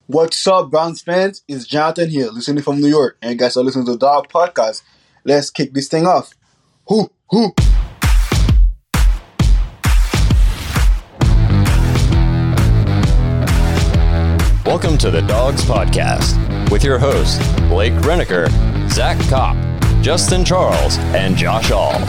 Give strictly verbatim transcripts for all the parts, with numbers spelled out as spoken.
What's up, Browns fans? It's Jonathan here, listening from New York, and you guys are listening to the Dog Podcast. Let's kick this thing off. Hoo, hoo. Welcome to the Dogs Podcast with your hosts, Blake Reneker, Zach Kopp, Justin Charles, and Josh All.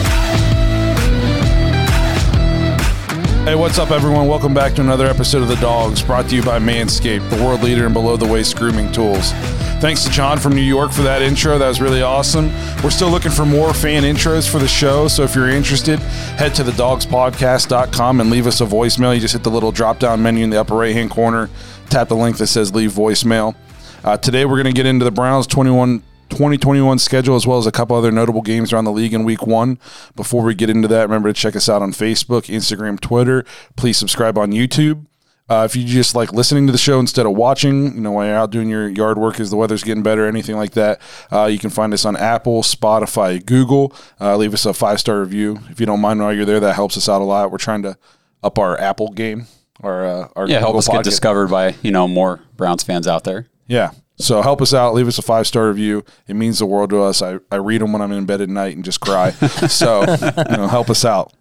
Hey, what's up, everyone? Welcome back to another episode of The Dogs, brought to you by Manscaped, the world leader in below-the-waist grooming tools. Thanks to John from New York for that intro. That was really awesome. We're still looking for more fan intros for the show, so if you're interested, head to the dogs podcast dot com and leave us a voicemail. You just hit the little drop-down menu in the upper right-hand corner, tap the link that says leave voicemail. Uh, today, we're going to get into the Browns twenty twenty-one schedule, as well as a couple other notable games around the league in week one. Before we get into that, remember to check us out on Facebook, Instagram, Twitter. Please subscribe on YouTube. Uh, if you just like listening to the show instead of watching, you know, while you're out doing your yard work as the weather's getting better, anything like that, uh, you can find us on Apple, Spotify, Google. Uh, leave us a five-star review. If you don't mind while you're there, that helps us out a lot. We're trying to up our Apple game. Our, uh, our yeah, Google help us Pocket. get discovered by, you know, more Browns fans out there. Yeah. So help us out. Leave us a five-star review. It means the world to us. I, I read them when I'm in bed at night and just cry. So, you know, help us out.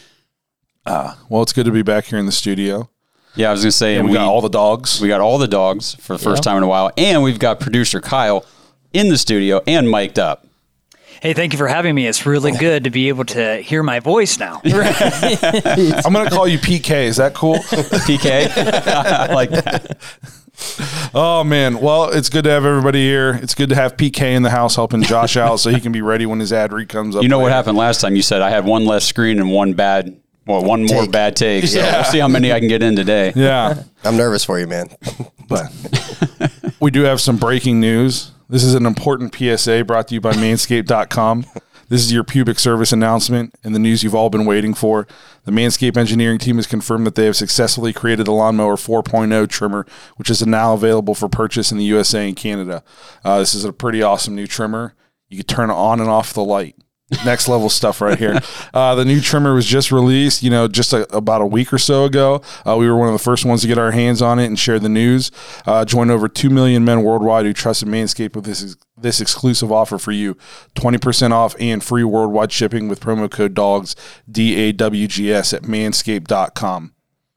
Uh, well, it's good to be back here in the studio. Yeah, I was going to say. And we, we got all the dogs. We got all the dogs for the first yeah. time in a while. And we've got producer Kyle in the studio and mic'd up. Hey, thank you for having me. It's really good to be able to hear my voice now. I'm going to call you P K. Is that cool? P K? I like that. Oh, man. Well, it's good to have everybody here. It's good to have P K in the house helping Josh out so he can be ready when his ad read comes up. You know later. What happened last time? You said I had one less screen and one bad, well, one more take. bad take. So yeah. we'll see how many I can get in today. Yeah. I'm nervous for you, man. But we do have some breaking news. This is an important P S A brought to you by manscaped dot com. This is your pubic service announcement and the news you've all been waiting for. The Manscaped engineering team has confirmed that they have successfully created the Lawnmower four point oh trimmer, which is now available for purchase in the U S A and Canada. Uh, this is a pretty awesome new trimmer. You can turn on and off the light. Next level stuff right here. Uh, the new trimmer was just released, you know, just a, about a week or so ago. Uh, we were one of the first ones to get our hands on it and share the news. Uh, joined over two million men worldwide who trusted Manscaped with this this exclusive offer for you. twenty percent off and free worldwide shipping with promo code DOGS, D A W G S, at manscaped dot com.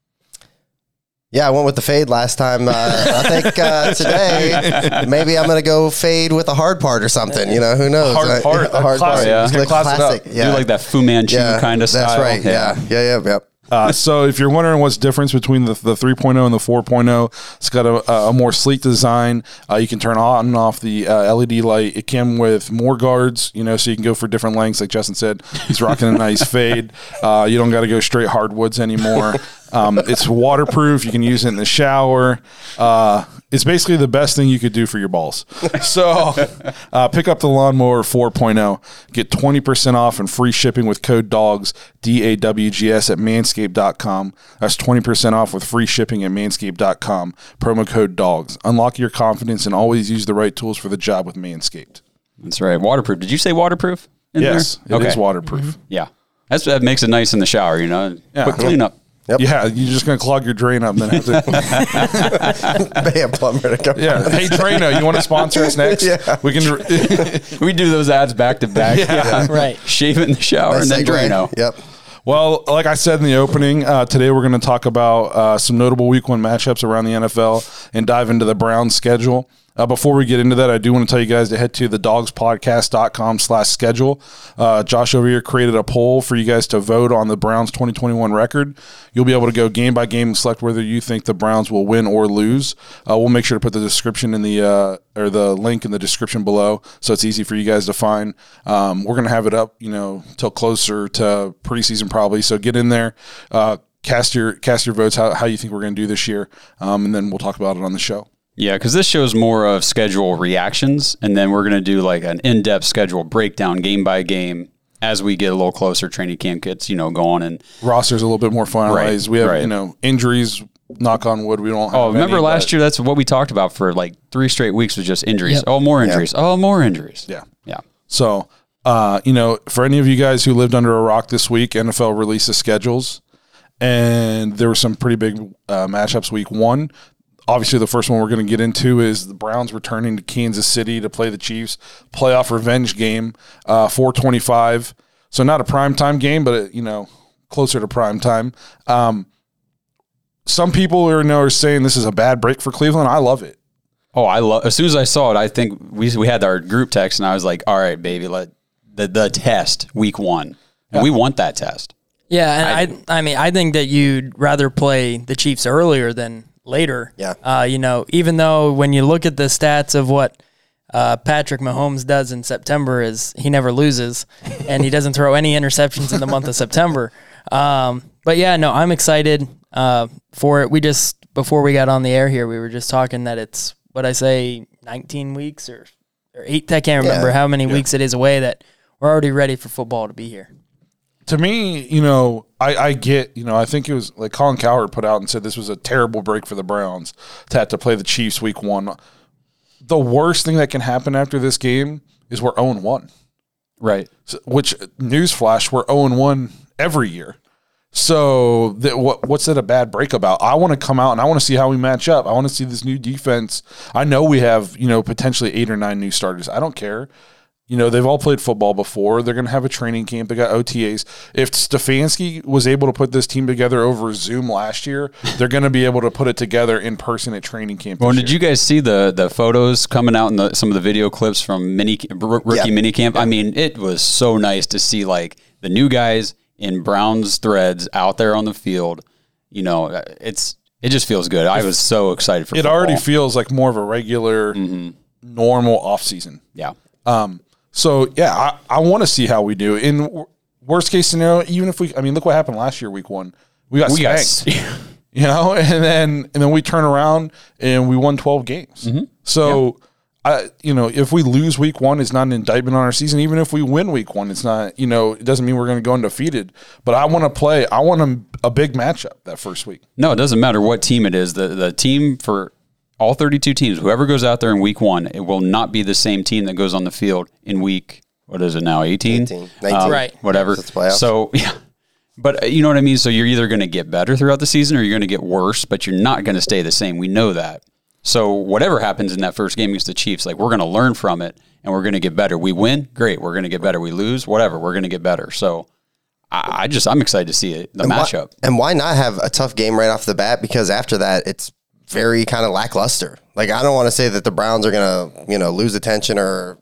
Yeah, I went with the fade last time. Uh, I think uh, today maybe I'm going to go fade with a hard part or something. You know, who knows? Hard part. A hard classic. part. Yeah. It's like classic. Do Yeah. like that Fu Manchu yeah, kind of style. That's right. Yeah. Yeah. Yeah. Yep. Uh, so if you're wondering what's the difference between the, the three point oh and the four point oh, it's got a, a more sleek design. Uh, you can turn on and off the uh, L E D light. It came with more guards, you know, so you can go for different lengths. Like Justin said, he's rocking a nice fade. Uh, you don't got to go straight hardwoods anymore. Um, it's waterproof. You can use it in the shower. Uh, it's basically the best thing you could do for your balls. So uh, pick up the Lawnmower four point oh. Get twenty percent off and free shipping with code DOGS, D A W G S, at manscaped dot com. That's twenty percent off with free shipping at manscaped dot com. Promo code DOGS. Unlock your confidence and always use the right tools for the job with Manscaped. That's right. Waterproof. Did you say waterproof in yes, there? it Okay. is waterproof. Mm-hmm. Yeah. That's, that makes it nice in the shower, you know? Yeah. Quick cleanup. Yep. Yeah, you're just going to clog your drain up and then have to... Pay a plumber to come. Yeah. Hey, Drano, you want to sponsor us next? Yeah. We can... We do those ads back to back. Yeah. Right. Shave it in the shower Nice and then segue. Drano. Yep. Well, like I said in the opening, uh, today we're going to talk about uh, some notable week one matchups around the N F L and dive into the Browns schedule. Uh, before we get into that, I do want to tell you guys to head to the dogs podcast dot com slash schedule. Uh, Josh over here created a poll for you guys to vote on the Browns twenty twenty-one record. You'll be able to go game by game and select whether you think the Browns will win or lose. Uh, we'll make sure to put the description in the uh, or the link in the description below, so it's easy for you guys to find. Um, we're going to have it up, you know, till closer to preseason probably. So get in there, uh, cast your cast your votes how how you think we're going to do this year, um, and then we'll talk about it on the show. Yeah, because this shows more of schedule reactions, and then we're going to do like an in-depth schedule breakdown game by game as we get a little closer. Training camp gets, you know, going, and roster's a little bit more finalized. Right, we have, right. you know, injuries. Knock on wood, we don't have Oh, remember any, last but- year? That's what we talked about for like three straight weeks was just injuries. Yep. Oh, more injuries. Oh, more injuries. Yeah. Yeah. So, uh, you know, for any of you guys who lived under a rock this week, N F L released the schedules, and there were some pretty big uh, matchups week one. obviously, the first one we're going to get into is the Browns returning to Kansas City to play the Chiefs. Playoff revenge game, uh, four twenty-five. So not a primetime game, but, a, you know, closer to primetime. Um, some people are, you know, are saying this is a bad break for Cleveland. I love it. Oh, I love. As soon as I saw it, I think we we had our group text, and I was like, "All right, baby, let the the test week one, and yeah. we want that test." Yeah, and I, I, I mean, I think that you'd rather play the Chiefs earlier than later. Yeah. Uh, you know, even though when you look at the stats of what uh, Patrick Mahomes does in September, is he never loses, and he doesn't throw any interceptions in the month of September. Um, but yeah, no, I'm excited uh, for it. We just before we got on the air here, we were just talking that it's. What I say, nineteen weeks or, or eight, I can't remember yeah. how many yeah. weeks it is away that we're already ready for football to be here. To me, you know, I, I get, you know, I think it was like Colin Cowherd put out and said this was a terrible break for the Browns to have to play the Chiefs week one. The worst thing that can happen after this game is we're oh and one. Right. So, which, newsflash, we're oh and one every year. So that, what what's that a bad break about? I want to come out and I want to see how we match up. I want to see this new defense. I know we have, you know, potentially eight or nine new starters. I don't care. You know, they've all played football before. They're going to have a training camp. They got O T As. If Stefanski was able to put this team together over Zoom last year, they're going to be able to put it together in person at training camp. Well, did year. you guys see the the photos coming out in the, some of the video clips from mini rookie yeah. mini camp? I mean, it was so nice to see like the new guys in Browns threads out there on the field. You know, it's it just feels good. I was so excited for it. Football. Already feels like more of a regular, mm-hmm. normal offseason. Yeah. Um. So, yeah, I, I want to see how we do. In worst case scenario, even if we – I mean, look what happened last year, week one. We got we spanked. Got, you know, and then and then we turn around and we won twelve games. Mm-hmm. So, yeah. I, you know, if we lose week one, it's not an indictment on our season. Even if we win week one, it's not, you know, it doesn't mean we're going to go undefeated. But I want to play, I want a, a big matchup that first week. No, it doesn't matter what team it is. The The team for all thirty-two teams, whoever goes out there in week one, it will not be the same team that goes on the field in week, what is it now, eighteen? eighteen. nineteen. Um, right. Whatever. So, yeah. But uh, you know what I mean? So you're either going to get better throughout the season or you're going to get worse, but you're not going to stay the same. We know that. So whatever happens in that first game against the Chiefs, like we're going to learn from it and we're going to get better. We win, great. We're going to get better. We lose, whatever. We're going to get better. So I, I just, I'm excited to see it, the and matchup. Why, and why not have a tough game right off the bat? Because after that, it's very kind of lackluster. Like, I don't want to say that the Browns are going to, you know, lose attention or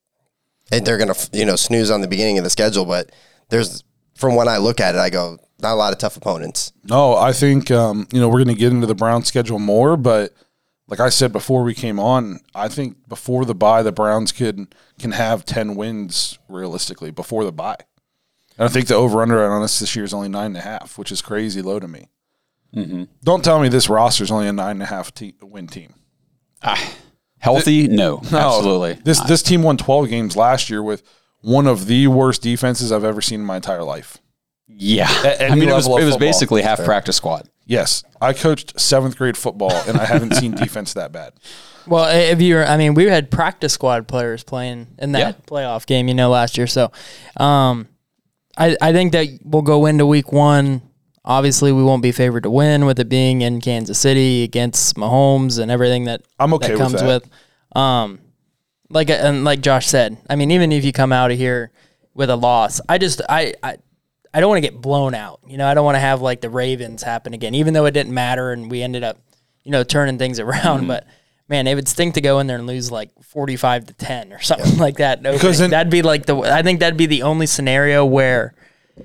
they're going to, you know, snooze on the beginning of the schedule. But there's, from when I look at it, I go, not a lot of tough opponents. No, I think, um, you know, we're going to get into the Browns schedule more, but like I said before we came on, I think before the bye, the Browns could can have ten wins realistically before the bye. And I think the over-under on us this year is only nine and a half, which is crazy low to me. Mm-hmm. Don't tell me this roster is only a nine and a half te- win team. Ah, healthy? No, no, absolutely. This not. This team won twelve games last year with one of the worst defenses I've ever seen in my entire life. Yeah, I mean it was it was basically half Fair. practice squad. Yes, I coached seventh grade football, and I haven't seen defense that bad. Well, if you, I mean, we had practice squad players playing in that yeah. playoff game, you know, last year. So, um, I I think that we'll go into week one. Obviously, we won't be favored to win with it being in Kansas City against Mahomes and everything that I'm okay that comes with. That. with. Um, like and like Josh said, I mean, even if you come out of here with a loss, I just I. I I don't want to get blown out. You know, I don't want to have like the Ravens happen again, even though it didn't matter and we ended up, you know, turning things around. Mm-hmm. But man, it would stink to go in there and lose like forty-five to ten or something yeah. like that. No, because that'd be like the, I think that'd be the only scenario where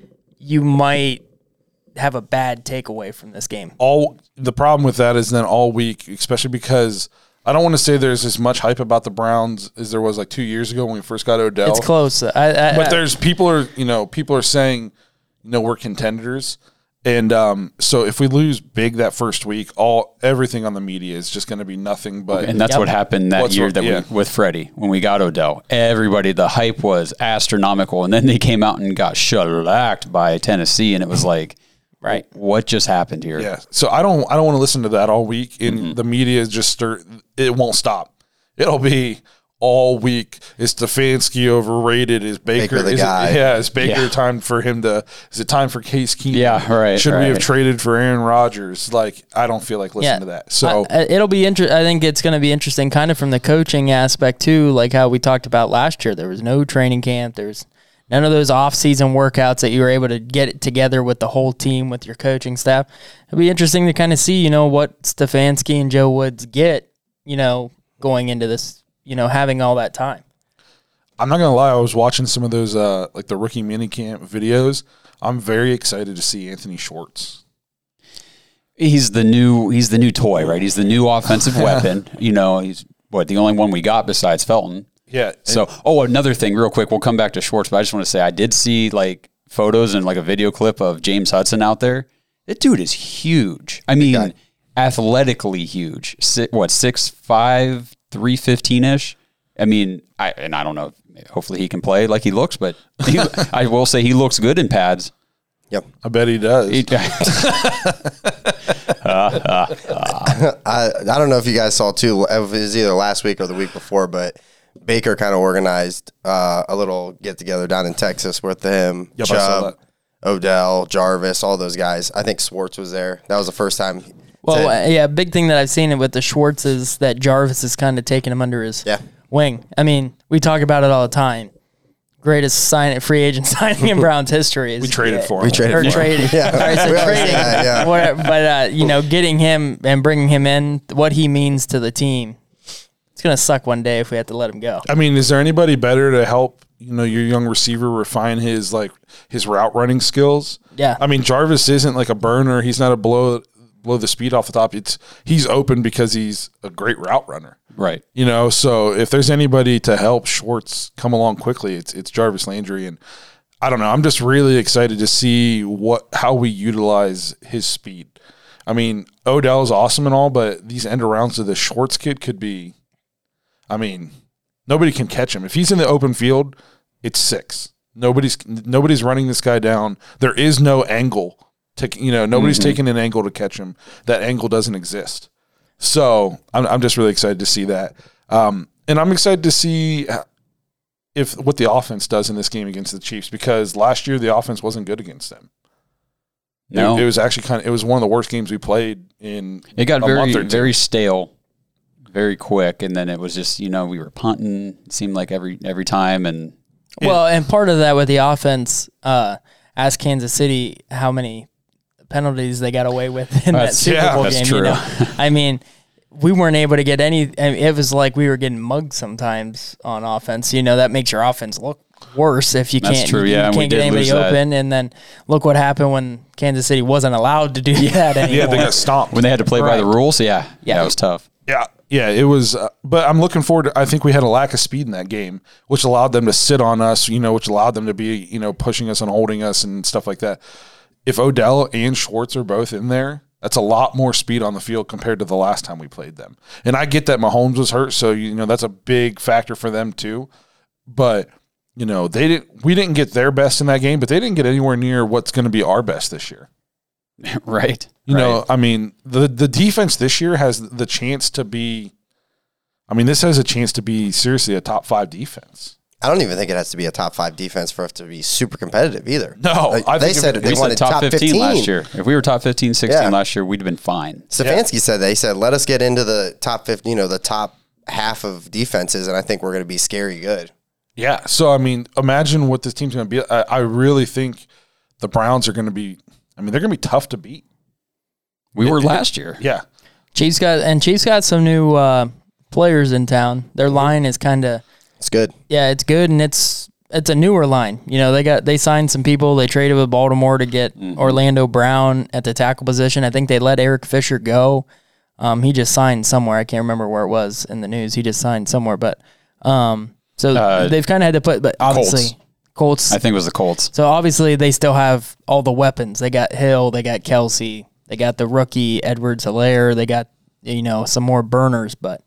you might have a bad takeaway from this game. All the problem with that is then all week, especially because I don't want to say there's as much hype about the Browns as there was like two years ago when we first got Odell. It's close. I, I, but there's people are, you know, people are saying, you know, we're contenders. And um, so if we lose big that first week, all everything on the media is just going to be nothing but. And that's yep. what happened that What's year that yeah. we, with Freddie when we got Odell. Everybody, the hype was astronomical, and then they came out and got shellacked by Tennessee, and it was like, right, what just happened here? Yeah. So I don't, I don't want to listen to that all week. And mm-hmm. the media is just stir, it won't stop. It'll be all week. Is Stefanski overrated? Is Baker, Baker the is guy? It, yeah, is Baker Yeah. time for him to? Is it time for Case Keenum? Yeah, right, Should we have right. traded for Aaron Rodgers? Like, I don't feel like listening Yeah. to that. So I, I- it'll be interesting. I think it's going to be interesting, kind of from the coaching aspect too, like how we talked about last year. There was no training camp. There's none of those off-season workouts that you were able to get it together with the whole team, with your coaching staff. It'll be interesting to kind of see, you know, what Stefanski and Joe Woods get, you know, going into this, you know, having all that time. I'm not gonna lie, I was watching some of those uh like the rookie minicamp videos. I'm very excited to see Anthony Schwartz. He's the new he's the new toy, right? He's the new offensive weapon. You know, he's what the only one we got besides Felton. Yeah. So, oh, another thing, real quick, we'll come back to Schwartz, but I just want to say I did see like photos and like a video clip of James Hudson out there. That dude is huge. I mean, guy. athletically huge. Si what six five, three fifteen ish. I mean, I and I don't know. Hopefully, he can play like he looks, but he, I will say he looks good in pads. Yep. I bet he does. He, I, I don't know if you guys saw too. It was either last week or the week before, but Baker kind of organized uh, a little get together down in Texas with him, Yep, I saw Chubb, that. Odell, Jarvis, all those guys. I think Schwartz was there. That was the first time. Well, to- uh, yeah, big thing that I've seen it with the Schwartz is that Jarvis is kind of taking him under his Yeah. wing. I mean, we talk about it all the time. Greatest sign free agent signing in Browns history is we traded for him. we traded or for him. traded. Yeah. All right, so We always say trading, that, yeah. whatever, but uh, you know, getting him and bringing him in, what he means to the team, it's gonna suck one day if we have to let him go. I mean, is there anybody better to help, you know, your young receiver refine his like his route running skills? Yeah. I mean, Jarvis isn't like a burner. He's not a blow blow the speed off the top. It's he's open because he's a great route runner. right. You know, so if there's anybody to help Schwartz come along quickly, it's it's Jarvis Landry, and I don't know. I'm just really excited to see what how we utilize his speed. I mean, Odell is awesome and all, but these end arounds of the Schwartz kid could be. I mean, nobody can catch him if he's in the open field. It's six. Nobody's nobody's running this guy down. There is no angle to you know. Nobody's Mm-hmm. taking an angle to catch him. That angle doesn't exist. So I'm, I'm just really excited to see that, um, and I'm excited to see if what the offense does in this game against the Chiefs, because last year the offense wasn't good against them. No, it, it was actually kind of it was one of the worst games we played in. It got a very month or two. very stale, very quick, and then it was just you know we were punting. It seemed like every every time, and Well, and part of that with the offense, uh, ask Kansas City how many penalties they got away with in that That's- Super yeah, Bowl that's game. true. You know, I mean, we weren't able to get any. I mean, it was like we were getting mugged sometimes on offense. You know, that makes your offense look worse if you That's can't. true, you yeah, and we can't get did anybody lose that. open. And then look what happened when Kansas City wasn't allowed to do that anymore. Yeah, they got stomped. when they had to play by the Right. rules, yeah, yeah, Yeah. it was tough. Yeah, yeah, it was. Uh, but I'm looking forward to. I think we had a lack of speed in that game, which allowed them to sit on us. You know, which allowed them to be, you know, pushing us and holding us and stuff like that. If Odell and Schwartz are both in there, that's a lot more speed on the field compared to the last time we played them. And I get that Mahomes was hurt, so you know that's a big factor for them too. But you know, they didn't. We didn't get their best in that game, but they didn't get anywhere near what's going to be our best this year. right. You right. know, I mean, the the defense this year has the chance to be. I mean, this has a chance to be seriously a top five defense. I don't even think it has to be a top five defense for us to be super competitive either. No, Like, I they think if- said we they we said wanted top, fifteen, fifteen last year. If we were top fifteen, sixteen Yeah. last year, we'd have been fine. Stefanski said that. He said, "Let us get into the top fifty, you know, the top half of defenses, and I think we're going to be scary good." Yeah. So I mean, imagine what this team's going to be. I, I really think the Browns are going to be. I mean, they're going to be tough to beat. We were last year. Yeah. Chiefs got and Chiefs got some new uh, players in town. Their line is kind of It's good. yeah, it's good and it's it's a newer line. You know, they got they signed some people. They traded with Baltimore to get Mm-hmm. Orlando Brown at the tackle position. I think they let Eric Fisher go. Um, he just signed somewhere. I can't remember where it was in the news. He just signed somewhere, but um, so Uh, they've kind of had to put. But obviously, Colts. I think it was the Colts. So obviously, they still have all the weapons. They got Hill. They got Kelsey. They got the rookie Edwards-Helaire. They got you know some more burners, but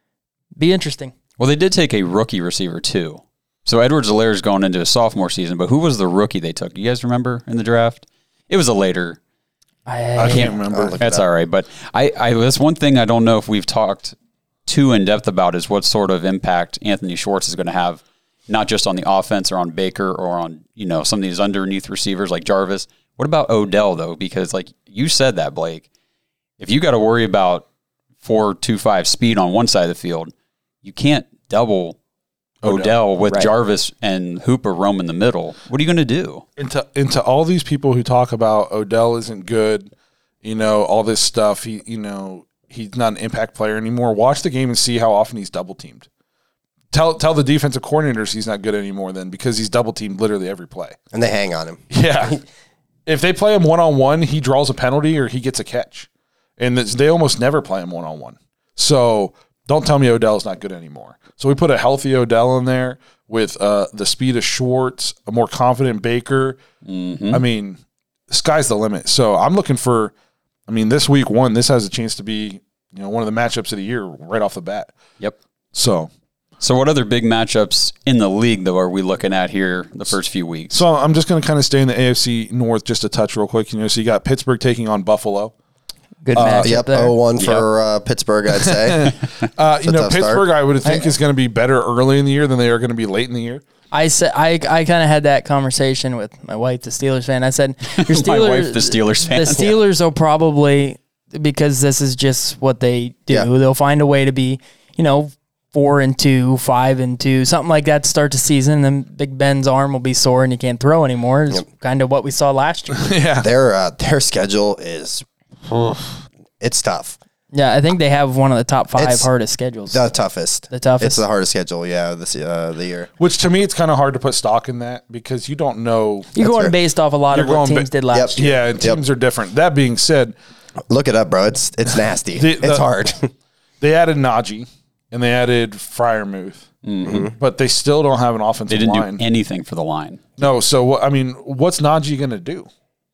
be interesting. Well, they did take a rookie receiver too. So Edwards-Helaire is going into a sophomore season, but who was the rookie they took? You guys remember in the draft? It was a later. I can't remember. Look That's it up. all right, but I, I that's one thing I don't know if we've talked too in depth about is what sort of impact Anthony Schwartz is going to have, not just on the offense or on Baker or on, you know, some of these underneath receivers like Jarvis. What about Odell though? Because like you said that, Blake, if you got to worry about four two five speed on one side of the field, you can't double Odell, Odell with right. Jarvis and Hooper roam in the middle. What are you going to do? Into into all these people who talk about Odell isn't good, you know, all this stuff. He, you know, he's not an impact player anymore. Watch the game and see how often he's double teamed. Tell tell the defensive coordinators he's not good anymore then, because he's double teamed literally every play. And they hang on him. Yeah. If they play him one on one, he draws a penalty or he gets a catch, and they almost never play him one on one. So don't tell me Odell's not good anymore. So we put a healthy Odell in there with uh, the speed of Schwartz, a more confident Baker. Mm-hmm. I mean, the sky's the limit. So I'm looking for, I mean, this week one, this has a chance to be, you know, one of the matchups of the year right off the bat. Yep. So, so what other big matchups in the league, though, are we looking at here the first few weeks? So I'm just going to kind of stay in the A F C North just a touch real quick. You know, so you got Pittsburgh taking on Buffalo. Good matchup uh, yep, there. oh one for uh, Pittsburgh, I'd say. uh, you know, Pittsburgh, start. I would think, is going to be better early in the year than they are going to be late in the year. I said I I kind of had that conversation with my wife, the Steelers fan. I said, "Your Steelers, My wife, the Steelers fan. The Steelers will probably, because this is just what they do. Yeah. They'll find a way to be, you know, four and two, five and two, something like that to start the season. And then Big Ben's arm will be sore and he can't throw anymore. It's Yep. kind of what we saw last year. Yeah. Their uh, their schedule is it's tough. Yeah, I think they have one of the top five It's hardest schedules. The toughest. The toughest. It's the hardest schedule, yeah, this uh, the year. Which to me, it's kind of hard to put stock in that because you don't know. You're going fair. based off a lot You're of what going teams ba- did last Yep. year. Yeah, and teams are different. That being said, Look it up, bro. It's it's nasty. The- the- it's hard. they added Najee and they added Freiermuth, mm-hmm. but they still don't have an offensive They didn't line. do anything for the line. No, so what? I mean, what's Najee going to do?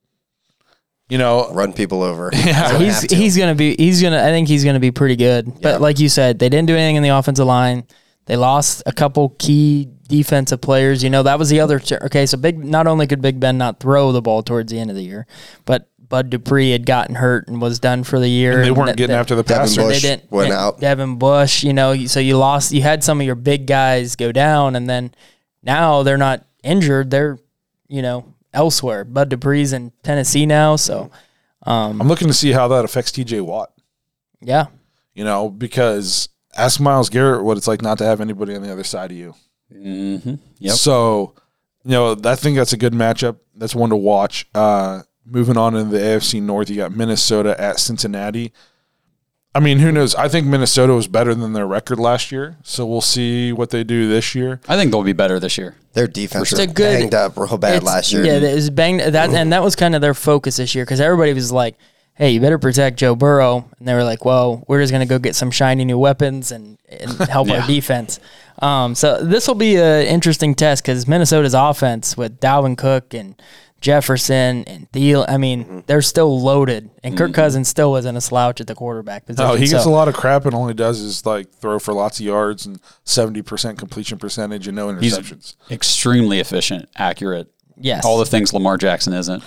You know, Run people over. Yeah. He's he's gonna be he's gonna I think he's gonna be pretty good. But Yeah. like you said, they didn't do anything in the offensive line. They lost a couple key defensive players. You know, that was the other. Okay, so big. Not only could Big Ben not throw the ball towards the end of the year, but Bud Dupree had gotten hurt and was done for the year. and they weren't that- getting that- after the Devin passer. Bush. They didn't went and out. Devin Bush, you know, so you lost. You had some of your big guys go down, and then now they're not injured. They're, you know, elsewhere. Bud Dupree's in Tennessee now, so um, I'm looking to see how that affects T J Watt. yeah. You know, because ask Myles Garrett what it's like not to have anybody on the other side of you. Mm-hmm. Yep. So, you know, I think that's a good matchup. That's one to watch. Uh, moving on into the A F C North, you got Minnesota at Cincinnati. I mean, who knows? I think Minnesota was better than their record last year, so we'll see what they do this year. I think they'll be better this year. Their defense It's was a good- banged up real bad It's- last year. Yeah, it was banged that, and that was kind of their focus this year because everybody was like, "Hey, you better protect Joe Burrow," and they were like, "Well, we're just gonna go get some shiny new weapons and, and help Yeah. our defense." Um, so this will be an interesting test because Minnesota's offense with Dalvin Cook and Jefferson and Thiel, I mean, Mm-hmm. they're still loaded, and Kirk Cousins still wasn't a slouch at the quarterback position. Oh, he gets so- a lot of crap, and all he does is like throw for lots of yards and seventy percent completion percentage and no He's interceptions. extremely efficient, accurate. Yes. All the things Lamar Jackson isn't.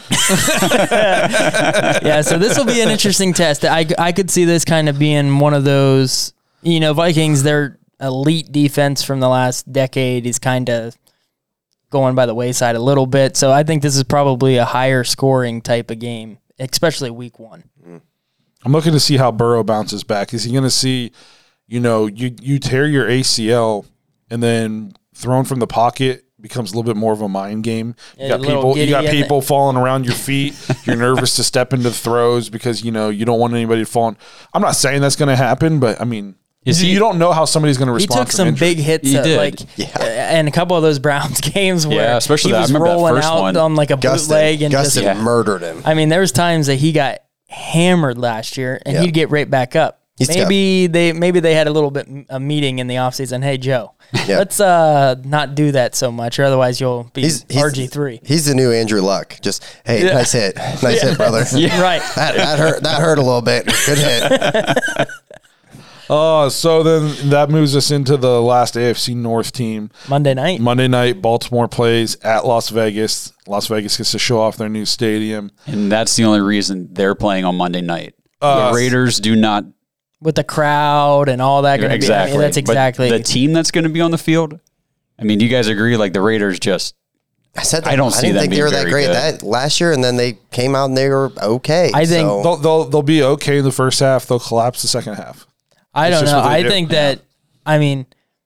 Yeah, so this will be an interesting test. I, I could see this kind of being one of those, you know, Vikings, their elite defense from the last decade is kind of going by the wayside a little bit. So I think this is probably a higher scoring type of game, especially week one. I'm looking to see how Burrow bounces back. Is he going to see, you know, you you tear your A C L and then thrown from the pocket becomes a little bit more of a mind game. You Yeah, got a little people, you giddy got and people falling around your feet. You're nervous to step into throws because you know you don't want anybody to fall. I'm not saying that's going to happen, but I mean, Is you, he- you don't know how somebody's going to He respond. took from some injury. big hits, He at, did. like, uh, and a couple of those Browns games where Yeah, especially he that- I was remember that rolling first out one. on like a Gustin, bootleg and Gustin just. murdered him. I mean, there was times that he got hammered last year, and Yeah. he'd get right back up. He's maybe they maybe they had a little bit a meeting in the offseason. Hey Joe, Yeah. let's uh not do that so much, or otherwise you'll be He's, he's R G three. He's the new Andrew Luck. Just hey, Yeah. nice hit, nice hit, brother. Right. That, that hurt. That hurt a little bit. Good hit. Oh, so then that moves us into the last A F C North team. Monday night. Monday night, Baltimore plays at Las Vegas. Las Vegas gets to show off their new stadium. And that's the only reason they're playing on Monday night. Uh, the Raiders do not with the crowd and all that. Gonna exactly. Be, I mean, that's exactly But the team that's going to be on the field. I mean, do you guys agree? Like the Raiders just. I said that, I don't I see didn't them think they being were that very great good. that last year, and then they came out and they were okay. I think so. They'll, they'll they'll be okay in the first half. They'll collapse the second half. I It's don't just know. what they I do. think that, I mean,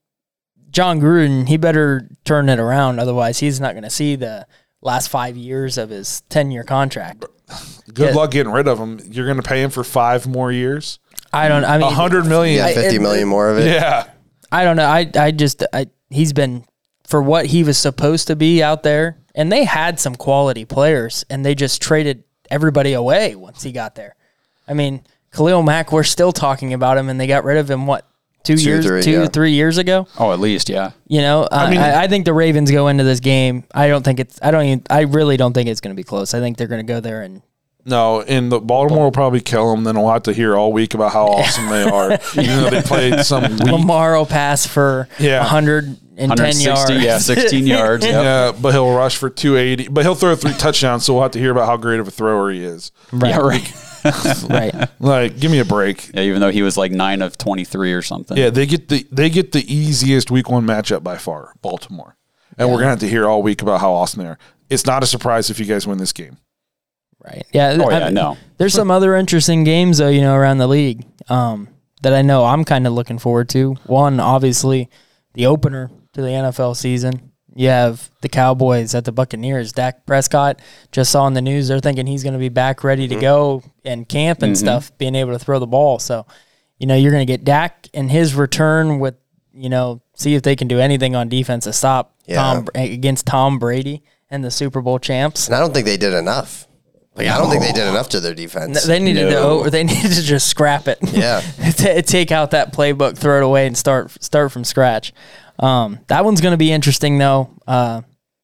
John Gruden, he better turn it around. Otherwise, he's not going to see the last five years of his ten-year contract. Good Yeah. luck getting rid of him. You're going to pay him for five more years. I don't. I mean, A hundred million. yeah, I- fifty it- million more of it. Yeah. I don't know. I I just I, he's been for what he was supposed to be out there, and they had some quality players, and they just traded everybody away once he got there. I mean, Khalil Mack, we're still talking about him, and they got rid of him. What two, Two, years, three, two yeah. three years ago? Oh, at least, yeah. You know, I, mean- I, I think the Ravens go into this game. I don't think it's. I don't even. I really don't think it's going to be close. I think they're going to go there and. No, and the Baltimore will probably kill them. Then we'll have to hear all week about how awesome they are, even though they played some weak. Lamar will pass for Yeah. one hundred ten one hundred sixty, yards. yeah, sixteen yards. Yep. Yeah, but he'll rush for two eighty. But he'll throw three touchdowns, so we'll have to hear about how great of a thrower he is. Right. Yeah, right. Right. Like, give me a break. Yeah, even though he was like nine of twenty-three or something. Yeah, they get the they get the easiest week one matchup by far, Baltimore, and we're gonna have to hear all week about how awesome they are. It's not a surprise if you guys win this game. Right. Yeah. Oh, I yeah, mean, no. There's some other interesting games though, you know, around the league um, that I know I'm kind of looking forward to. One, obviously, the opener to the N F L season. You have the Cowboys at the Buccaneers. Dak Prescott, just saw in the news, they're thinking he's going to be back ready to go and camp and stuff, being able to throw the ball. So, you know, you're going to get Dak and his return with, you know, see if they can do anything on defense to stop Yeah. Tom against Tom Brady and the Super Bowl champs. And I don't think they did enough. Like I don't think they did enough to their defense. They needed No. to. They needed to just scrap it. Yeah. T- take out that playbook, throw it away, and start start from scratch. Um, that one's going to be interesting, though, uh,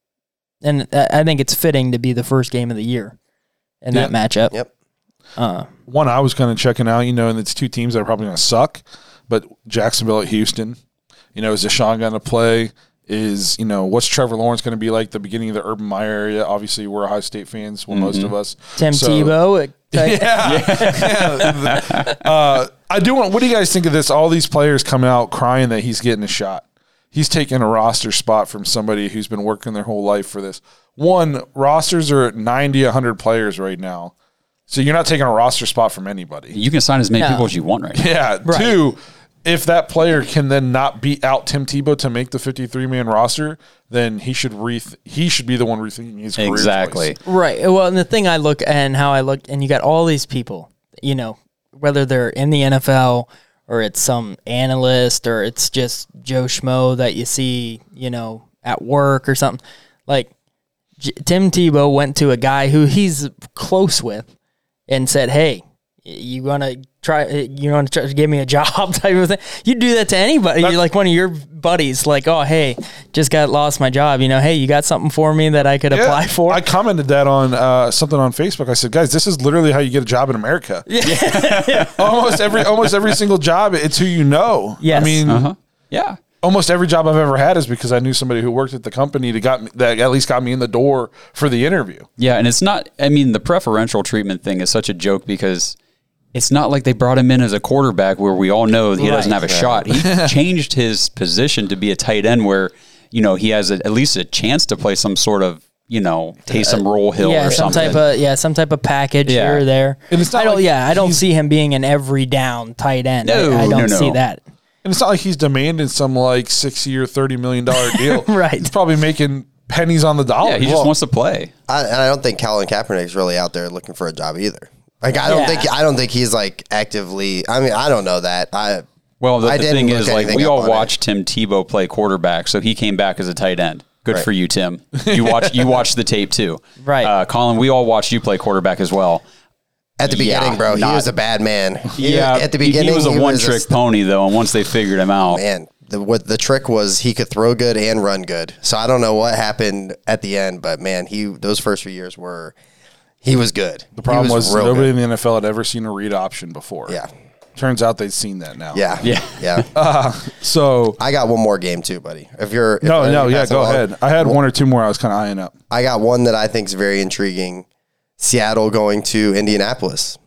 and I I think it's fitting to be the first game of the year in that matchup. Yep. Uh, One I was kind of checking out, you know, and it's two teams that are probably going to suck, but Jacksonville at Houston. You know, is Deshaun going to play? Is, you know, what's Trevor Lawrence going to be like the beginning of the Urban Meyer area? Obviously, we're Ohio State fans, well, most of us. Tim So- Tebow. It, Yeah. uh, I do want, what do you guys think of this? All these players coming out crying that he's getting a shot. He's taking a roster spot from somebody who's been working their whole life for this. One, rosters are at ninety, one hundred players right now. So you're not taking a roster spot from anybody. You can sign as many No. people as you want right now. Yeah. Right. Two, if that player can then not beat out Tim Tebow to make the fifty-three man roster, then he should re he should be the one rethinking his career Exactly. choice. right. Well, and the thing I look and how I look, and you got all these people, you know, whether they're in the N F L or it's some analyst or it's just Joe Schmo that you see, you know, at work or something. Like J- Tim Tebow went to a guy who he's close with and said, "Hey, you gonna try? You want to try to give me a job?" Type of thing. You do that to anybody. You're like one of your buddies, like, "Oh, hey, just got lost my job. You know, hey, you got something for me that I could Yeah, apply for?" I commented that on uh, something on Facebook. I said, guys, this is literally how you get a job in America. Yeah. almost every almost every single job, it's who you know. Yes. I mean, Uh-huh. Yeah. almost every job I've ever had is because I knew somebody who worked at the company that got me, that at least got me in the door for the interview. Yeah, and it's not, I mean, the preferential treatment thing is such a joke because it's not like they brought him in as a quarterback where we all know he doesn't Right. have a shot. He changed his position to be a tight end where, you know, he has a, at least a chance to play some sort of, you know, Taysom Roll Hill yeah, or some something. type of yeah, some type of package Yeah. here or there. And it's not I don't. like yeah, I don't he's- see him being an every down tight end. No, I, I don't no, no. see that. And it's not like he's demanding some like six year, thirty million dollars deal. Right. He's probably making pennies on the dollar. yeah, he Well, just wants to play. I, and I don't think Colin Kaepernick's really out there looking for a job either. Like I don't Yeah. think I don't think he's like actively. I mean, I don't know that. I Well, the, I the didn't thing look is, like, anything we up all on it. watched Tim Tebow play quarterback, so he came back as a tight end. Good Right. for you, Tim. You watch you watched the tape too, Right. Uh, Colin, we all watched you play quarterback as well. at the Yeah, beginning, bro, he not- was a bad man. He- Yeah, at the he- beginning, he was a he one-trick a- pony though, and once they figured him out, Man, the what the trick was he could throw good and run good. So I don't know what happened at the end, but man, he those first few years were he was good. The problem he was, real nobody good. in the N F L had ever seen a read option before. Yeah, Turns out they'd seen that now. yeah, Yeah. yeah. So, I got one more game too, buddy. If you're if no, you're no, yeah, passing go along. ahead. I had one or two more I was kind of eyeing up. I got one that I think is very intriguing. Seattle going to Indianapolis.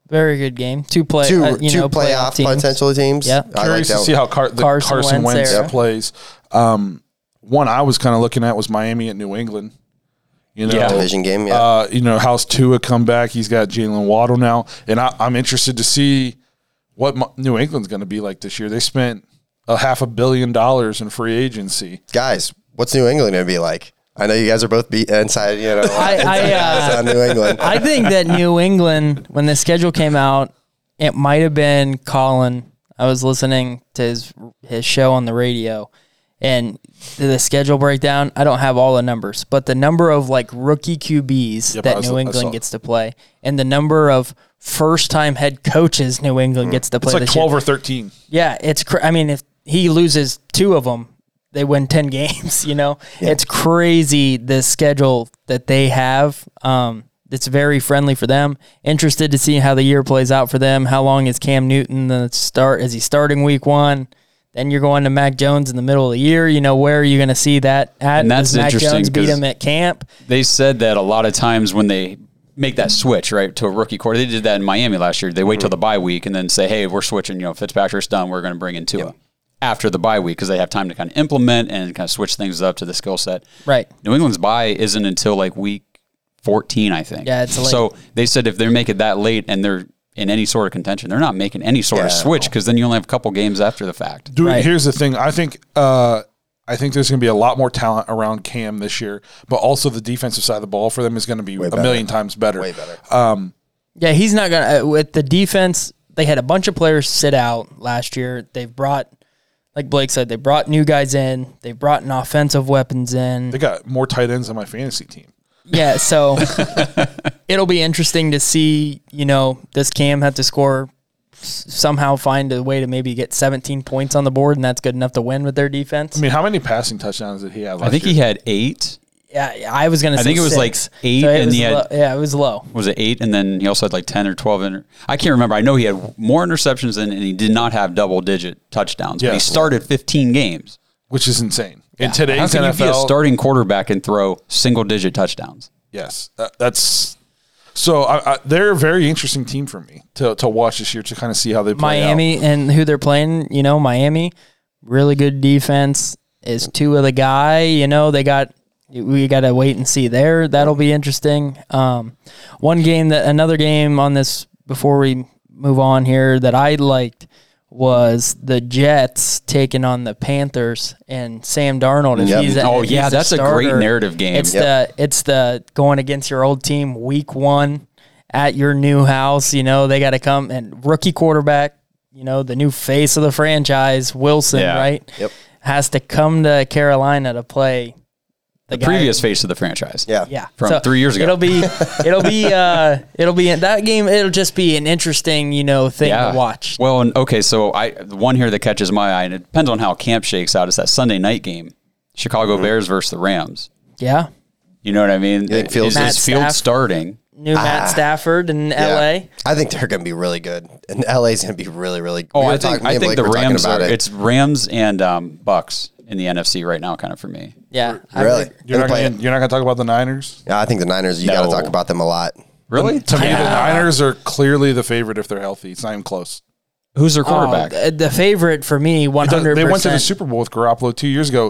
Very good game. Two play, Two, uh, you two know, playoff, teams. potential teams. Yeah. I like Curious to that. see how Car- the Carson Carson, Wentz Wentz, era. plays. Um, one I was kind of looking at was Miami at New England. You know, Yeah. Division game, yeah. Uh, you know, how's Tua come back? He's got Jalen Waddle now, and I, I'm interested to see what Mo- New England's going to be like this year. They spent a half a billion dollars in free agency. Guys, what's New England going to be like? I know you guys are both be inside, you know, I- I, inside uh, on New England. I think that New England, when the schedule came out, it might have been Colin. I was listening to his his show on the radio, and the schedule breakdown. I don't have all the numbers, but the number of like rookie Q Bs Yep, I that was- New I England saw. gets to play, and the number of first time head coaches New England gets to play. It's like this year. twelve or thirteen. Yeah, it's. Cr- I mean, if he loses two of them, they win ten games. You know, it's crazy the schedule that they have. Um, it's very friendly for them. Interested to see how the year plays out for them. How long is Cam Newton the start? Is he starting week one? Then you're going to Mac Jones in the middle of the year. You know, where are you going to see that at? And that's Does Mac interesting Jones beat 'cause- him at camp? They said that a lot of times when they make that switch, right, to a rookie quarter, they did that in Miami last year. They wait till the bye week and then say, hey, we're switching, you know, Fitzpatrick's done, we're going to bring in Tua after the bye week because they have time to kind of implement and kind of switch things up to the skill set. Right. New England's bye isn't until like week fourteen, I think. Yeah, it's late. So they said if they make it that late and they're in any sort of contention, they're not making any sort of Yeah. switch because then you only have a couple games after the fact. Dude, Right. here's the thing. I think uh, I think there's going to be a lot more talent around Cam this year, but also the defensive side of the ball for them is going to be a better. million times better. Way better. Yeah, he's not going to. Uh, with the defense, they had a bunch of players sit out last year. They've brought, like Blake said, they brought new guys in. They brought an offensive weapons in. They got more tight ends on my fantasy team. Yeah, so it'll be interesting to see, you know, does Cam have to score, s- somehow find a way to maybe get seventeen points on the board, and that's good enough to win with their defense? I mean, how many passing touchdowns did he have last I think year? he had eight. Yeah, yeah, I was going to I say think it was like six. eight, So it and was he had- low. Yeah, it was low. Was it eight? And then he also had like ten or twelve. Inter- I can't remember. I know he had more interceptions than, and he did not have double digit touchdowns. But Yeah. he started fifteen games. which is insane. In How today's can N you F be a L, starting quarterback and throw single digit touchdowns? yes, that, that's so. I, I, they're a very interesting team for me to, to watch this year to kind of see how they play Miami out. and who they're playing, you know, Miami, really good defense. Is Tua the guy? You know, they got we got to wait and see there. That'll be interesting. Um, one game that another game on this before we move on here that I liked was the Jets taking on the Panthers and Sam Darnold. If Yep. he's a, Oh, if yeah, he's that's a great starter, narrative game. It's Yep. the it's the going against your old team week one at your new house. You know, they got to come and rookie quarterback, you know, the new face of the franchise, Wilson, Yeah. right? Yep. Has to come to Carolina to play the, The guy- previous face of the franchise. Yeah. Yeah, From three years ago. It'll be, it'll be, uh, it'll be that game. It'll just be an interesting, you know, thing to watch. Well, and okay, so I the one here that catches my eye, and it depends on how camp shakes out, is that Sunday night game, Chicago Mm-hmm. Bears versus the Rams. Yeah, You know what I mean? think Fields- Is Matt this Field Staff- starting? new Matt Stafford in L A. I think they're going to be really good. And L A's going to be really, really Oh, we were I think talking- me I and think Blake the were talking Rams about are. it. It's Rams and um, Bucks in the N F C right now, kind of for me. Yeah, I Really? think- You're not Play gonna, it. you're not going to talk about the Niners. Yeah, I think the Niners, you got to No. talk about them a lot. Really? To me, the Niners are clearly the favorite if they're healthy. It's not even close. Who's their Oh, quarterback? the, the favorite for me, one hundred They percent. went to the Super Bowl with Garoppolo two years ago,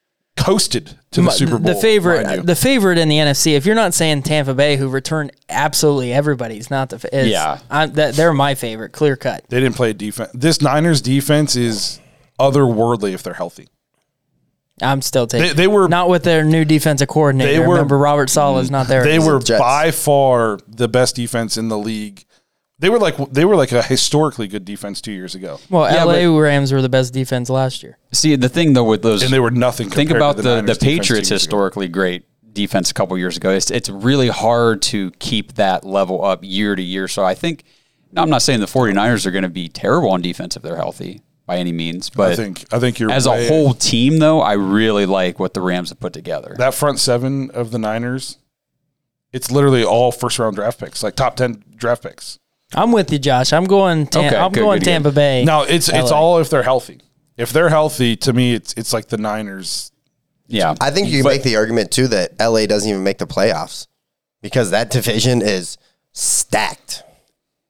coasted to the My- Super Bowl. The mind favorite, you. the favorite in the N F C. If you're not saying Tampa Bay, who returned absolutely everybody's not the fa- is, Yeah. I'm, that, they're my favorite, clear cut. They didn't play defense. This Niners defense is otherworldly if they're healthy. I'm still taking. They- they were- not with their new defensive coordinator. They were- Remember, Robert Sala's not there. They were Jets. by far the best defense in the league. They were like they were like a historically good defense two years ago, well, Yeah, L A Rams were the best defense last year. See, the thing though with those, and they were nothing. think compared about to the, the, the, Niners defense two Patriots years ago. historically great defense a couple years ago. It's it's really hard to keep that level up year to year. So I think, now I'm not saying the 49ers are going to be terrible on defense if they're healthy by any means, but I think I think you're as way- a whole team though, I really like what the Rams have put together. that front seven of the Niners. It's literally all first round draft picks, like top ten draft picks. I'm with you, Josh. I'm going. Tam- Okay, I'm good, going good, good. Tampa Bay. No, it's it's L A. all if they're healthy. If they're healthy, to me, it's it's like the Niners. yeah. I think you can But- make the argument, too, that L A doesn't even make the playoffs because that division is stacked.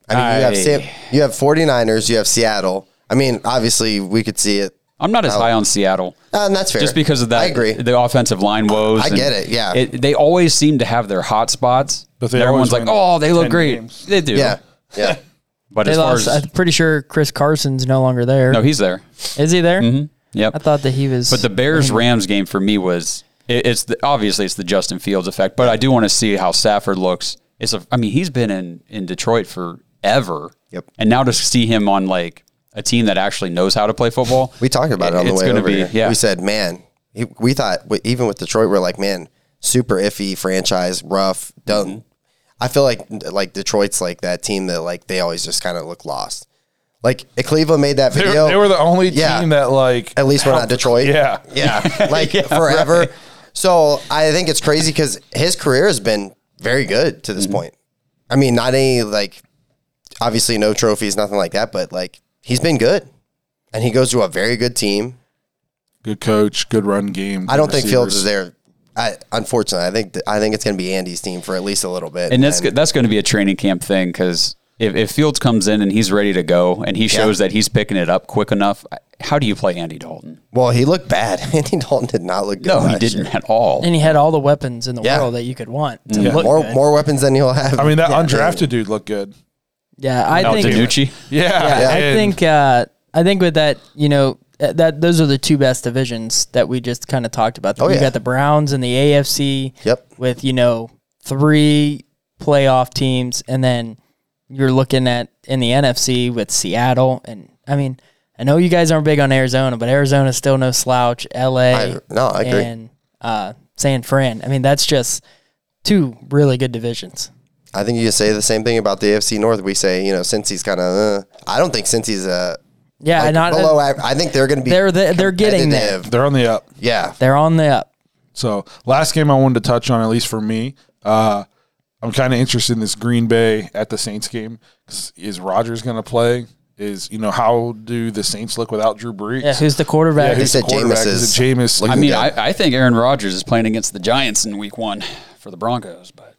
I mean, you have I- Sam, you have 49ers, you have Seattle. I mean, obviously, we could see it. I'm not as Oh. high on Seattle. Uh, and that's fair. Just because of that, I agree. the offensive line woes. I and get it, yeah. they always seem to have their hot spots. But they everyone's like, always win "Oh, they look ten great." games. They do. Yeah. Yeah. But They as far lost. as I'm pretty sure Chris Carson's no longer there. no, he's there. Is he there? Mm-hmm. Yep. I thought that he was. But the Bears Rams game for me was it, it's the, obviously it's the Justin Fields effect, but I do want to see how Stafford looks. It's a, I mean, he's been in in Detroit forever. Yep. And now to see him on like a team that actually knows how to play football. We talked about it on the it's way gonna over be, here. Yeah. We said, man, he- we thought, even with Detroit, we're like, man, super iffy franchise, rough, done. Mm-hmm. I feel like like Detroit's like that team that like they always just kind of look lost. Like if Cleveland made that They, video. they were the only Yeah. team that like. At least we're not helped- Detroit. Yeah. Yeah. Like forever. right. So I think it's crazy because his career has been very good to this Mm-hmm. point. I mean, not any like, obviously no trophies, nothing like that, but like he's been good. And he goes to a very good team. Good coach, good run game. I don't good think Fields is receivers. there. I, unfortunately, I think th- I think it's going to be Andy's team for at least a little bit. And that's that's going to be a training camp thing because if, if Fields comes in and he's ready to go and he shows that he's picking it up quick enough, how do you play Andy Dalton? well, he looked bad. Andy Dalton did not look good. No, he last didn't year. at all. and he had all the weapons in the Yeah. world that you could want to Yeah. look More good. more weapons than he'll have. I mean, that undrafted dude looked good. Yeah, I Al think. DiNucci. Yeah. Yeah, I and- think. Uh, I think with that, you know, uh, that those are the two best divisions that we just kind of talked about. Oh, you yeah. got the Browns and the A F C. Yep. With you know three playoff teams, and then you're looking at in the N F C with Seattle, and I mean, I know you guys aren't big on Arizona, but Arizona's still no slouch. L A. I- no, I agree. And uh, San Fran. I mean, that's just two really good divisions. I think you can say the same thing about the A F C North. We say, you know, Cincy's kind of. Uh, I don't think Cincy's uh, Yeah, like not below. aver- I think they're going to be. They're the- they're getting there. competitive. they're on the up. Yeah. they're on the up. So last game I wanted to touch on, at least for me, uh, I'm kind of interested in this Green Bay at the Saints game. 'Cause is Rodgers going to play? Is, you know, how do the Saints look without Drew Brees? Yeah, who's the quarterback? Yeah, They who's the said quarterback? Jameis Is is it Jameis? looking I mean, good. I, I think Aaron Rodgers is playing against the Giants in week one for the Broncos, but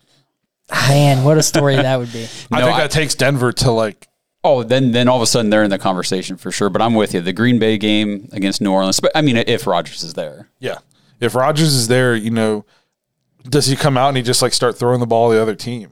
Man, what a story that would be. I No, think I- that takes Denver to like. oh, then then all of a sudden they're in the conversation for sure. But I'm with you. The Green Bay game against New Orleans. But I mean, if Rodgers is there, Yeah. If Rodgers is there, you know, does he come out and he just like start throwing the ball to the other team?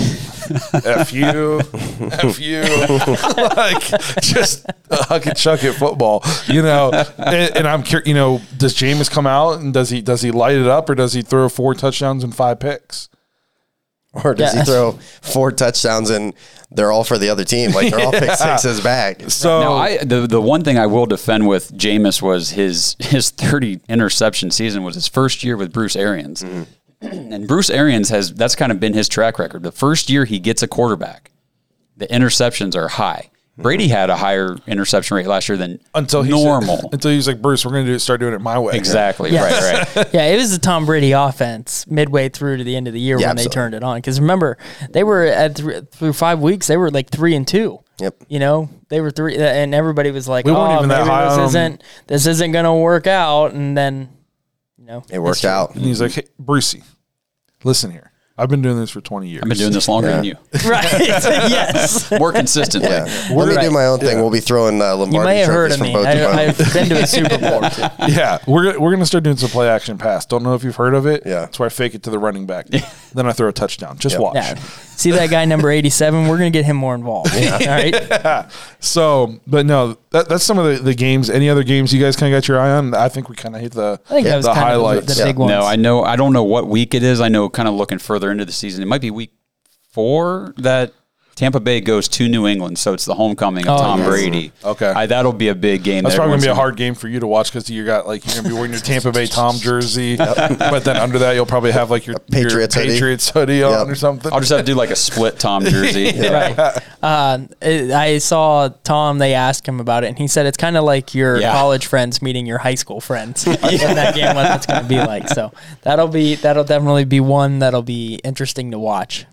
F you, F you, like just huck and chuck it football, you know. And, and I'm curious, you know, does Jameis come out and does he does he light it up or does he throw four touchdowns and five picks? Or does Yeah. he throw four touchdowns and they're all for the other team? Like they're all pick sixes back. So now I the the one thing I will defend with Jameis was his his thirty interception season was his first year with Bruce Arians. And Bruce Arians has that's kind of been his track record. The first year he gets a quarterback, the interceptions are high. Brady had a higher interception rate last year than until he normal. said, until he's like, Bruce, we're going to do, start doing it my way. Exactly. Yeah. Right. Right. Yeah, it was the Tom Brady offense midway through to the end of the year Yeah, when they absolutely. turned it on. Because remember, they were at th- through five weeks, they were like three and two. Yep. You know, they were three, and everybody was like, We weren't "Oh, even that maybe high this on 'em." isn't this isn't going to work out." And then, you know, It worked out. And he's like, hey, Brucey, listen here. I've been doing this for twenty years. I've been doing this longer than you. right? Yes. More consistently. Yeah. Let me Right. do my own thing. We'll be throwing uh, Lombardi You may have heard trophies of from me. both I, of I've been to a Super Bowl. Yeah, we're gonna, we're gonna start doing some play action pass. Don't know if you've heard of it. Yeah. that's where I fake it to the running back. Then I throw a touchdown. Just Yep. watch. Yeah. See that guy number eighty-seven? We're going to get him more involved. All right. So, but no, that, that's some of the, the games. Any other games you guys kind of got your eye on? I think we kind of hit the I think that was the kind highlights. of the, the big ones. No, I know. I don't know what week it is. I know, kind of looking further into the season, it might be week four that Tampa Bay goes to New England. So it's the homecoming of Oh, Tom yes. Brady. Okay. I, that'll be a big game. That's that probably gonna be a everyone's hard game for you to watch because you got like you're gonna be wearing your Tampa Bay Tom jersey, but then under that you'll probably have like your Patriots your hoodie. Patriots hoodie on Yep. or something. I'll just have to do like a split Tom jersey. Right. Uh, it- I saw Tom. They asked him about it, and he said it's kind of like your Yeah. college friends meeting your high school friends in that game. What that's going to be like. So that'll be that'll definitely be one that'll be interesting to watch.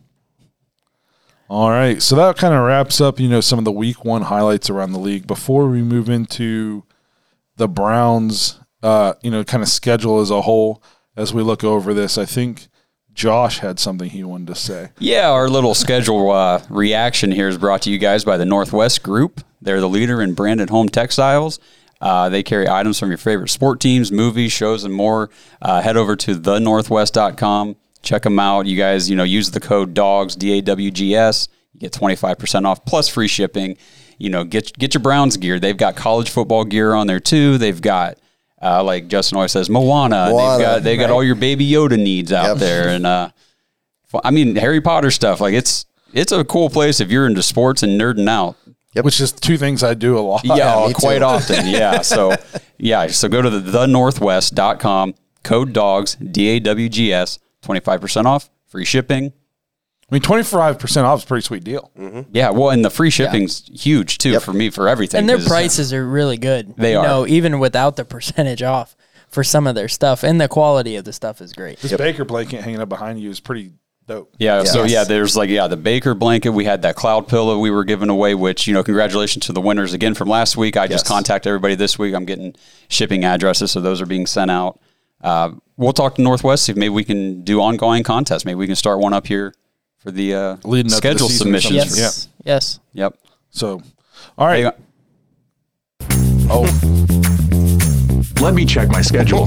All right, so that kind of wraps up, you know, some of the week one highlights around the league. Before we move into the Browns, uh, you know, kind of schedule as a whole, as we look over this, I think Josh had something he wanted to say. Yeah, our little schedule uh, reaction here is brought to you guys by the Northwest Group. They're the leader in branded home textiles. Uh, they carry items from your favorite sport teams, movies, shows, and more. Uh, head over to the northwest dot com. Check them out. You guys, you know, use the code DAWGS, D A W G S. You get twenty-five percent off plus free shipping. You know, get get your Browns gear. They've got college football gear on there too. They've got, uh, like Justin always says, Moana. Moana, they've got they got right. all your Baby Yoda needs out Yep. there, and uh, I mean Harry Potter stuff. Like it's it's a cool place if you're into sports and nerding out. Yep. Which is two things I do a lot. Yeah, me quite too. often. Yeah. So, yeah. So go to the the northwest dot com, code DAWGS, D A W G S, twenty-five percent off, free shipping. I mean, twenty-five percent off is a pretty sweet deal. Yeah. Well, and the free shipping's huge too Yep. for me for everything. And their 'cause prices are really good. They you are. know, even without the percentage off for some of their stuff, and the quality of the stuff is great. This Baker blanket hanging up behind you is pretty dope. Yeah, so Yes. yeah, there's like, yeah, the Baker blanket. We had that cloud pillow we were giving away, which, you know, congratulations to the winners again from last week. I just Yes. contacted everybody this week. I'm getting shipping addresses, so those are being sent out. Uh, we'll talk to Northwest, see if maybe we can do ongoing contests. Maybe we can start one up here for the uh, Leading up to the schedule season or submissions. something. Yes. Yes. Yep. So, all right. Hey, uh, Oh, Let me check my schedule.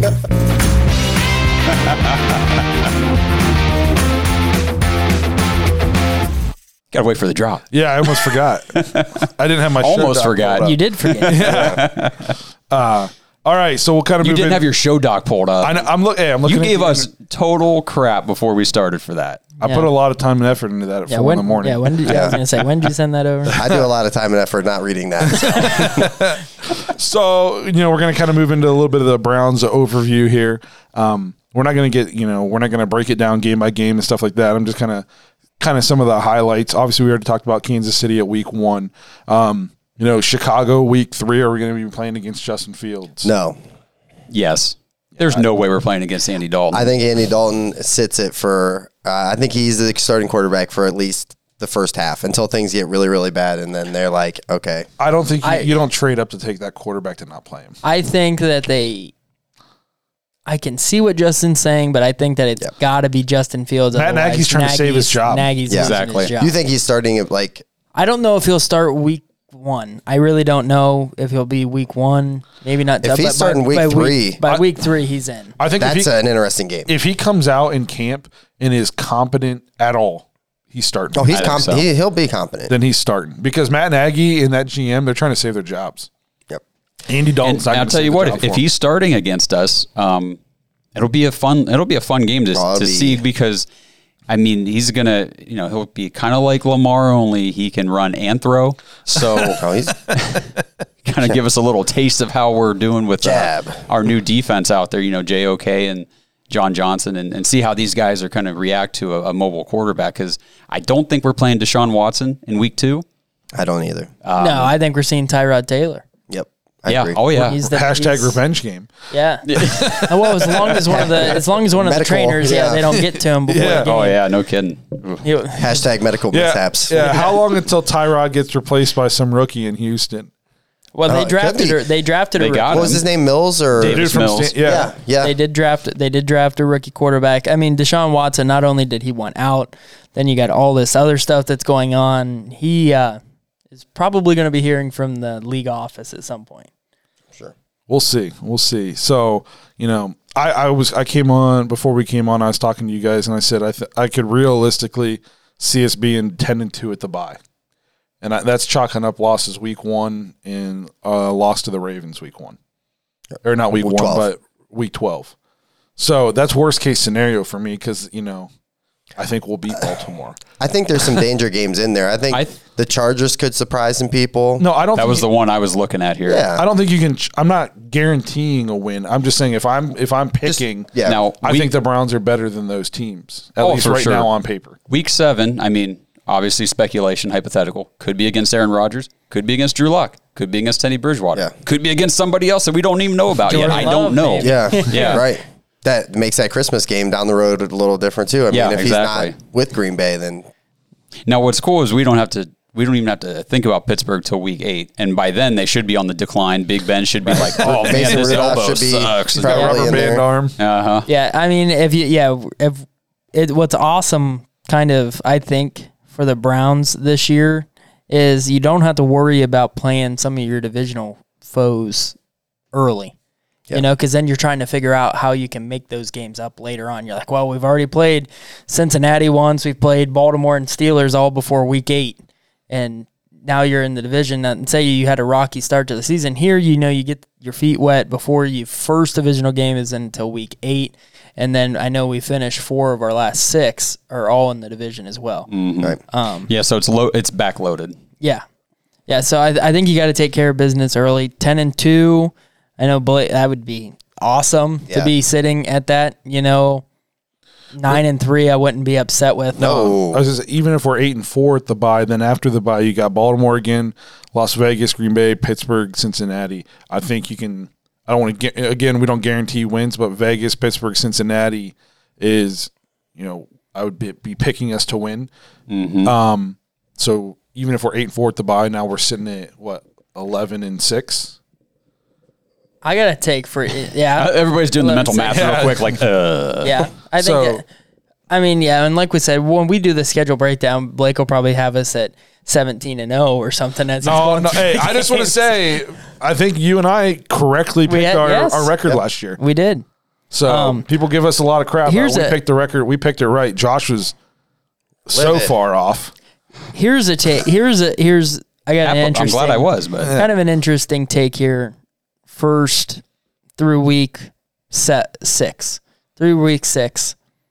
gotta wait for the drop. yeah, I almost forgot. I didn't have my show Almost doc forgot. pulled up. You did forget. All right, so we'll kind of You move didn't in. have your show doc pulled up. I know, I'm, look, hey, I'm looking You at gave the- us total crap before we started for that. I put a lot of time and effort into that at Yeah, four when, in the morning. Yeah, when did, yeah, I was going to say, when did you send that over? I do a lot of time and effort not reading that. So. So, you know, we're going to kind of move into a little bit of the Browns overview here. Um, we're not going to get, you know, we're not going to break it down game by game and stuff like that. I'm just kind of, kind of some of the highlights. Obviously, we already talked about Kansas City at week one. Um, you know, Chicago week three. Are we going to be playing against Justin Fields? No. Yes. There's no way we're playing against Andy Dalton. I think Andy Dalton sits it for, uh, I think he's the starting quarterback for at least the first half until things get really, really bad. And then they're like, okay. I don't think you, I- you don't trade up to take that quarterback to not play him. I think that they. I can see what Justin's saying, but I think that it's Yep. got to be Justin Fields. Matt otherwise Nagy's trying to save his Nagy's- job. Nagy's Yeah. losing Exactly. his job. You think he's starting it like, I don't know if he'll start week one. I really don't know if he'll be week one. Maybe not. If but he's by- starting week by three- by I- week three, he's in. I think if that's he, an interesting game. if he comes out in camp and is competent at all, he's starting. Oh, he's I think comp- so. he, he'll be competent. then he's starting because Matt Nagy and that G M, they're trying to save their jobs. Yep. Andy Dalton's not And I'll gonna tell save you the what, job if, for if him. he's starting against us, um, it'll be a fun it'll be a fun game to, Oh, it'll to be- see because I mean he's gonna you know he'll be kind of like Lamar, only he can run and throw. So Oh, he's kind of give us a little taste of how we're doing with uh, Jab. our new defense out there. You know, J O K and John Johnson, and, and see how these guys are kind of react to a, a mobile quarterback. Because I don't think we're playing Deshaun Watson in week two. I don't either. Um, no, I think we're seeing Tyrod Taylor. Yep. I yeah. agree. Oh yeah. He's the, hashtag he's- revenge game. Yeah. well, as long as one of the as long as one of the Medical, trainers, yeah, yeah. they don't get to him before Yeah. the game. Oh yeah. No kidding. You- Hashtag medical Yeah, mishaps. yeah. How long until Tyrod gets replaced by some rookie in Houston? well, Oh, they it could drafted be. her. They drafted They a got What was him. his name? Mills or David Dude from Mills. Stan- yeah. Yeah, yeah. They did draft. They did draft a rookie quarterback. I mean, Deshaun Watson. Not only did he want out, then you got all this other stuff that's going on. He uh, is probably going to be hearing from the league office at some point. Sure. We'll see. We'll see. So, you know, I, I was I came on before we came on. I was talking to you guys, and I said I th- I could realistically see us being ten and two at the bye, and I, that's chalking up losses week one and uh, loss to the Ravens week one, or not week Week one, twelve. but week twelve. So that's worst case scenario for me because you know I think we'll beat Baltimore. I think there's some danger games in there. I think I th- the Chargers could surprise some people. No, I don't. That think was the one I was looking at here. Yeah. I don't think you can. I'm not guaranteeing a win. I'm just saying if I'm if I'm picking, yeah. Now I week, think the Browns are better than those teams, at Oh, least for right sure. now on paper. week seven. I mean, obviously speculation, hypothetical. Could be against Aaron Rodgers. Could be against Drew Lock. Could be against Teddy Bridgewater. Yeah. Could be against somebody else that we don't even know about yet. Jordan I Love, don't know. maybe. Yeah. Yeah. Right. That makes that Christmas game down the road a little different too. I mean, Yeah, if exactly. he's not with Green Bay, then Now, what's cool is we don't have to. We don't even have to think about Pittsburgh till week eight, and by then they should be on the decline. Big Ben should be like, "Oh man, Mason this Rudolph elbow should be sucks." probably Rubber in band there. arm. Uh huh. Yeah, I mean, if you yeah, if it what's awesome, kind of, I think, for the Browns this year is you don't have to worry about playing some of your divisional foes early. Yep. You know, because then you're trying to figure out how you can make those games up later on. You're like, well, we've already played Cincinnati once. We've played Baltimore and Steelers all before week eight. And now you're in the division. And say you had a rocky start to the season. Here, you know, you get your feet wet before your first divisional game is until week eight. And then I know we finished four of our last six are all in the division as well. Mm-hmm. Right. Um, yeah, so it's low. It's backloaded. Yeah. Yeah, so I, I think you got to take care of business early. ten and two. I know Blake, that would be awesome Yeah. to be sitting at that, you know. Nine and three, I wouldn't be upset with. No. I was just, even if we're eight and four at the bye, then after the bye, you got Baltimore again, Las Vegas, Green Bay, Pittsburgh, Cincinnati. I think you can. I don't want to get again. We don't guarantee wins, but Vegas, Pittsburgh, Cincinnati is, you know, I would be, be picking us to win. Mm-hmm. Um, so even if we're eight and four at the bye, now we're sitting at what eleven and six. I got to take for yeah. Uh, everybody's doing the eleven mental math six. real Yeah. quick. Like, uh, Yeah, I think. So- it, I mean, yeah, and like we said, when we do the schedule breakdown, Blake will probably have us at seventeen and zero or something. As he's No, going no. through Hey, the I just want to games. say, I think you and I correctly picked had- our, yes. our record last year. we did. So Um, people give us a lot of crap. here's we a- picked the record. We picked it right. Josh was so Live it. far off. Here's a take. Here's a here's. I got an I'm interesting. glad I was, but kind of an interesting take here. First through week set six, through week six.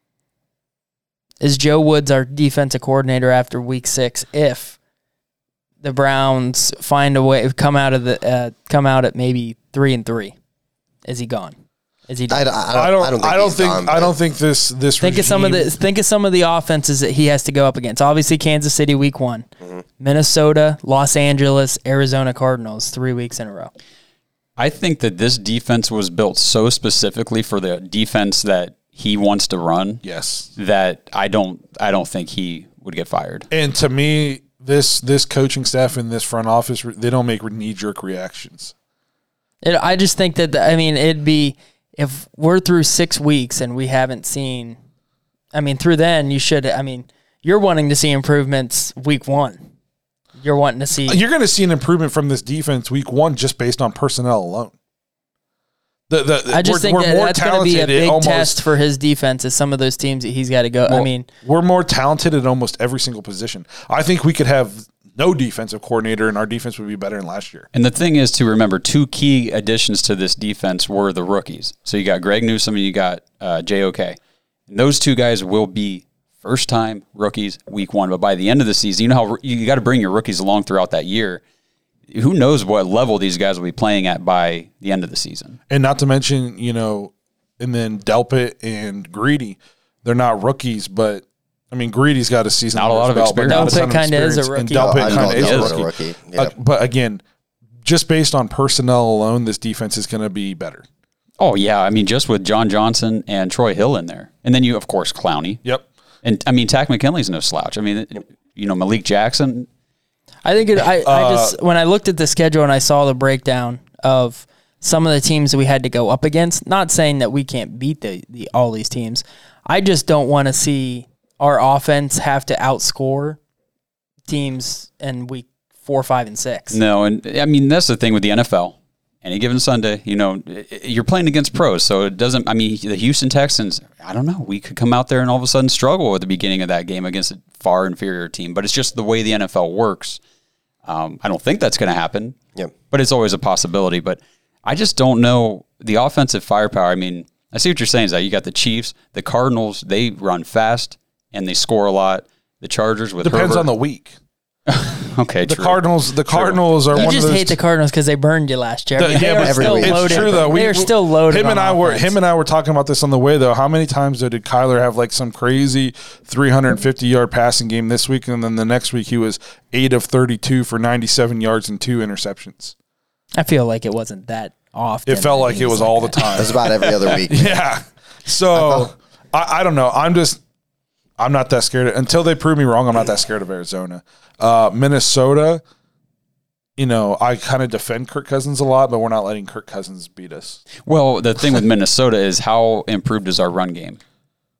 Is Joe Woods our defensive coordinator after week six? If the Browns find a way, come out of the uh, come out at maybe three and three, is he gone? Is he? I, Done? I, I don't. I don't think. I don't he's think. gone, I but- don't think this. This. Think of some of the regime- think of some of the offenses that he has to go up against. Obviously, Kansas City week one, Mm-hmm. Minnesota, Los Angeles, Arizona Cardinals, three weeks in a row. I think that this defense was built so specifically for the defense that he wants to run Yes. that I don't. I don't think he would get fired. And to me, this this coaching staff and this front office, they don't make knee jerk reactions. It, I just think that I mean it'd be if we're through six weeks and we haven't seen. I mean, through then you should. I mean, you're wanting to see improvements week one. You're wanting to see. You're going to see an improvement from this defense week one just based on personnel alone. The, the, I just we're, think we're that more that's going to be a talented at big almost- test for his defense. Is some of those teams that he's got to go. I well, mean, we're more talented at almost every single position. I think we could have no defensive coordinator, and our defense would be better than last year. And the thing is to remember, two key additions to this defense were the rookies. So you got Greg Newsome and you got uh, J O K. And those two guys will be first-time rookies week one. But by the end of the season, you know how you got to bring your rookies along throughout that year. Who knows what level these guys will be playing at by the end of the season. And not to mention, you know, and then Delpit and Greedy, they're not rookies, but I mean, Greedy's got a season. Not a lot of experience. Delpit kinda is a rookie. And Delpit I'd kind call of is Delpit a a rookie. rookie, yeah. Uh, but again, just based on personnel alone, this defense is going to be better. Oh, yeah. I mean, just with John Johnson and Troy Hill in there. And then you, of course, Clowney. Yep. And, I mean, Tack McKinley's no slouch. I mean, you know, Malik Jackson. I think it, I, I Uh, just when I looked at the schedule and I saw the breakdown of some of the teams that we had to go up against. Not saying that we can't beat the, the all these teams. I just don't want to see our offense have to outscore teams in week four, five, and six. No, and I mean, that's the thing with the N F L. Any given Sunday, you know, you're playing against pros, so it doesn't, I mean, the Houston Texans, I don't know, we could come out there and all of a sudden struggle at the beginning of that game against a far inferior team, but it's just the way the N F L works. Um, I don't think that's going to happen, Yep. but it's always a possibility. But I just don't know the offensive firepower. I mean, I see what you're saying, Zach. You got the Chiefs, the Cardinals, they run fast and they score a lot. The Chargers with Depends Herbert. on the week. Okay, The true. Cardinals, the Cardinals are You one just of those. hate the Cardinals because they burned you last year. I The- mean, they yeah, are but every still week. it's loaded. true though. They We- are still loaded. Him and on I were offense. him and I were talking about this on the way though. How many times though did Kyler have like some crazy three hundred fifty yard passing game this week, and then the next week he was eight of thirty-two for ninety-seven yards and two interceptions? I feel like it wasn't that often. It felt that like he it was like all the that. time. That's about every other week. Yeah. So I, I don't know. I'm just I'm not that scared of, until they prove me wrong. I'm not that scared of Arizona, uh, Minnesota. You know, I kind of defend Kirk Cousins a lot, but we're not letting Kirk Cousins beat us. Well, the thing with Minnesota is how improved is our run game?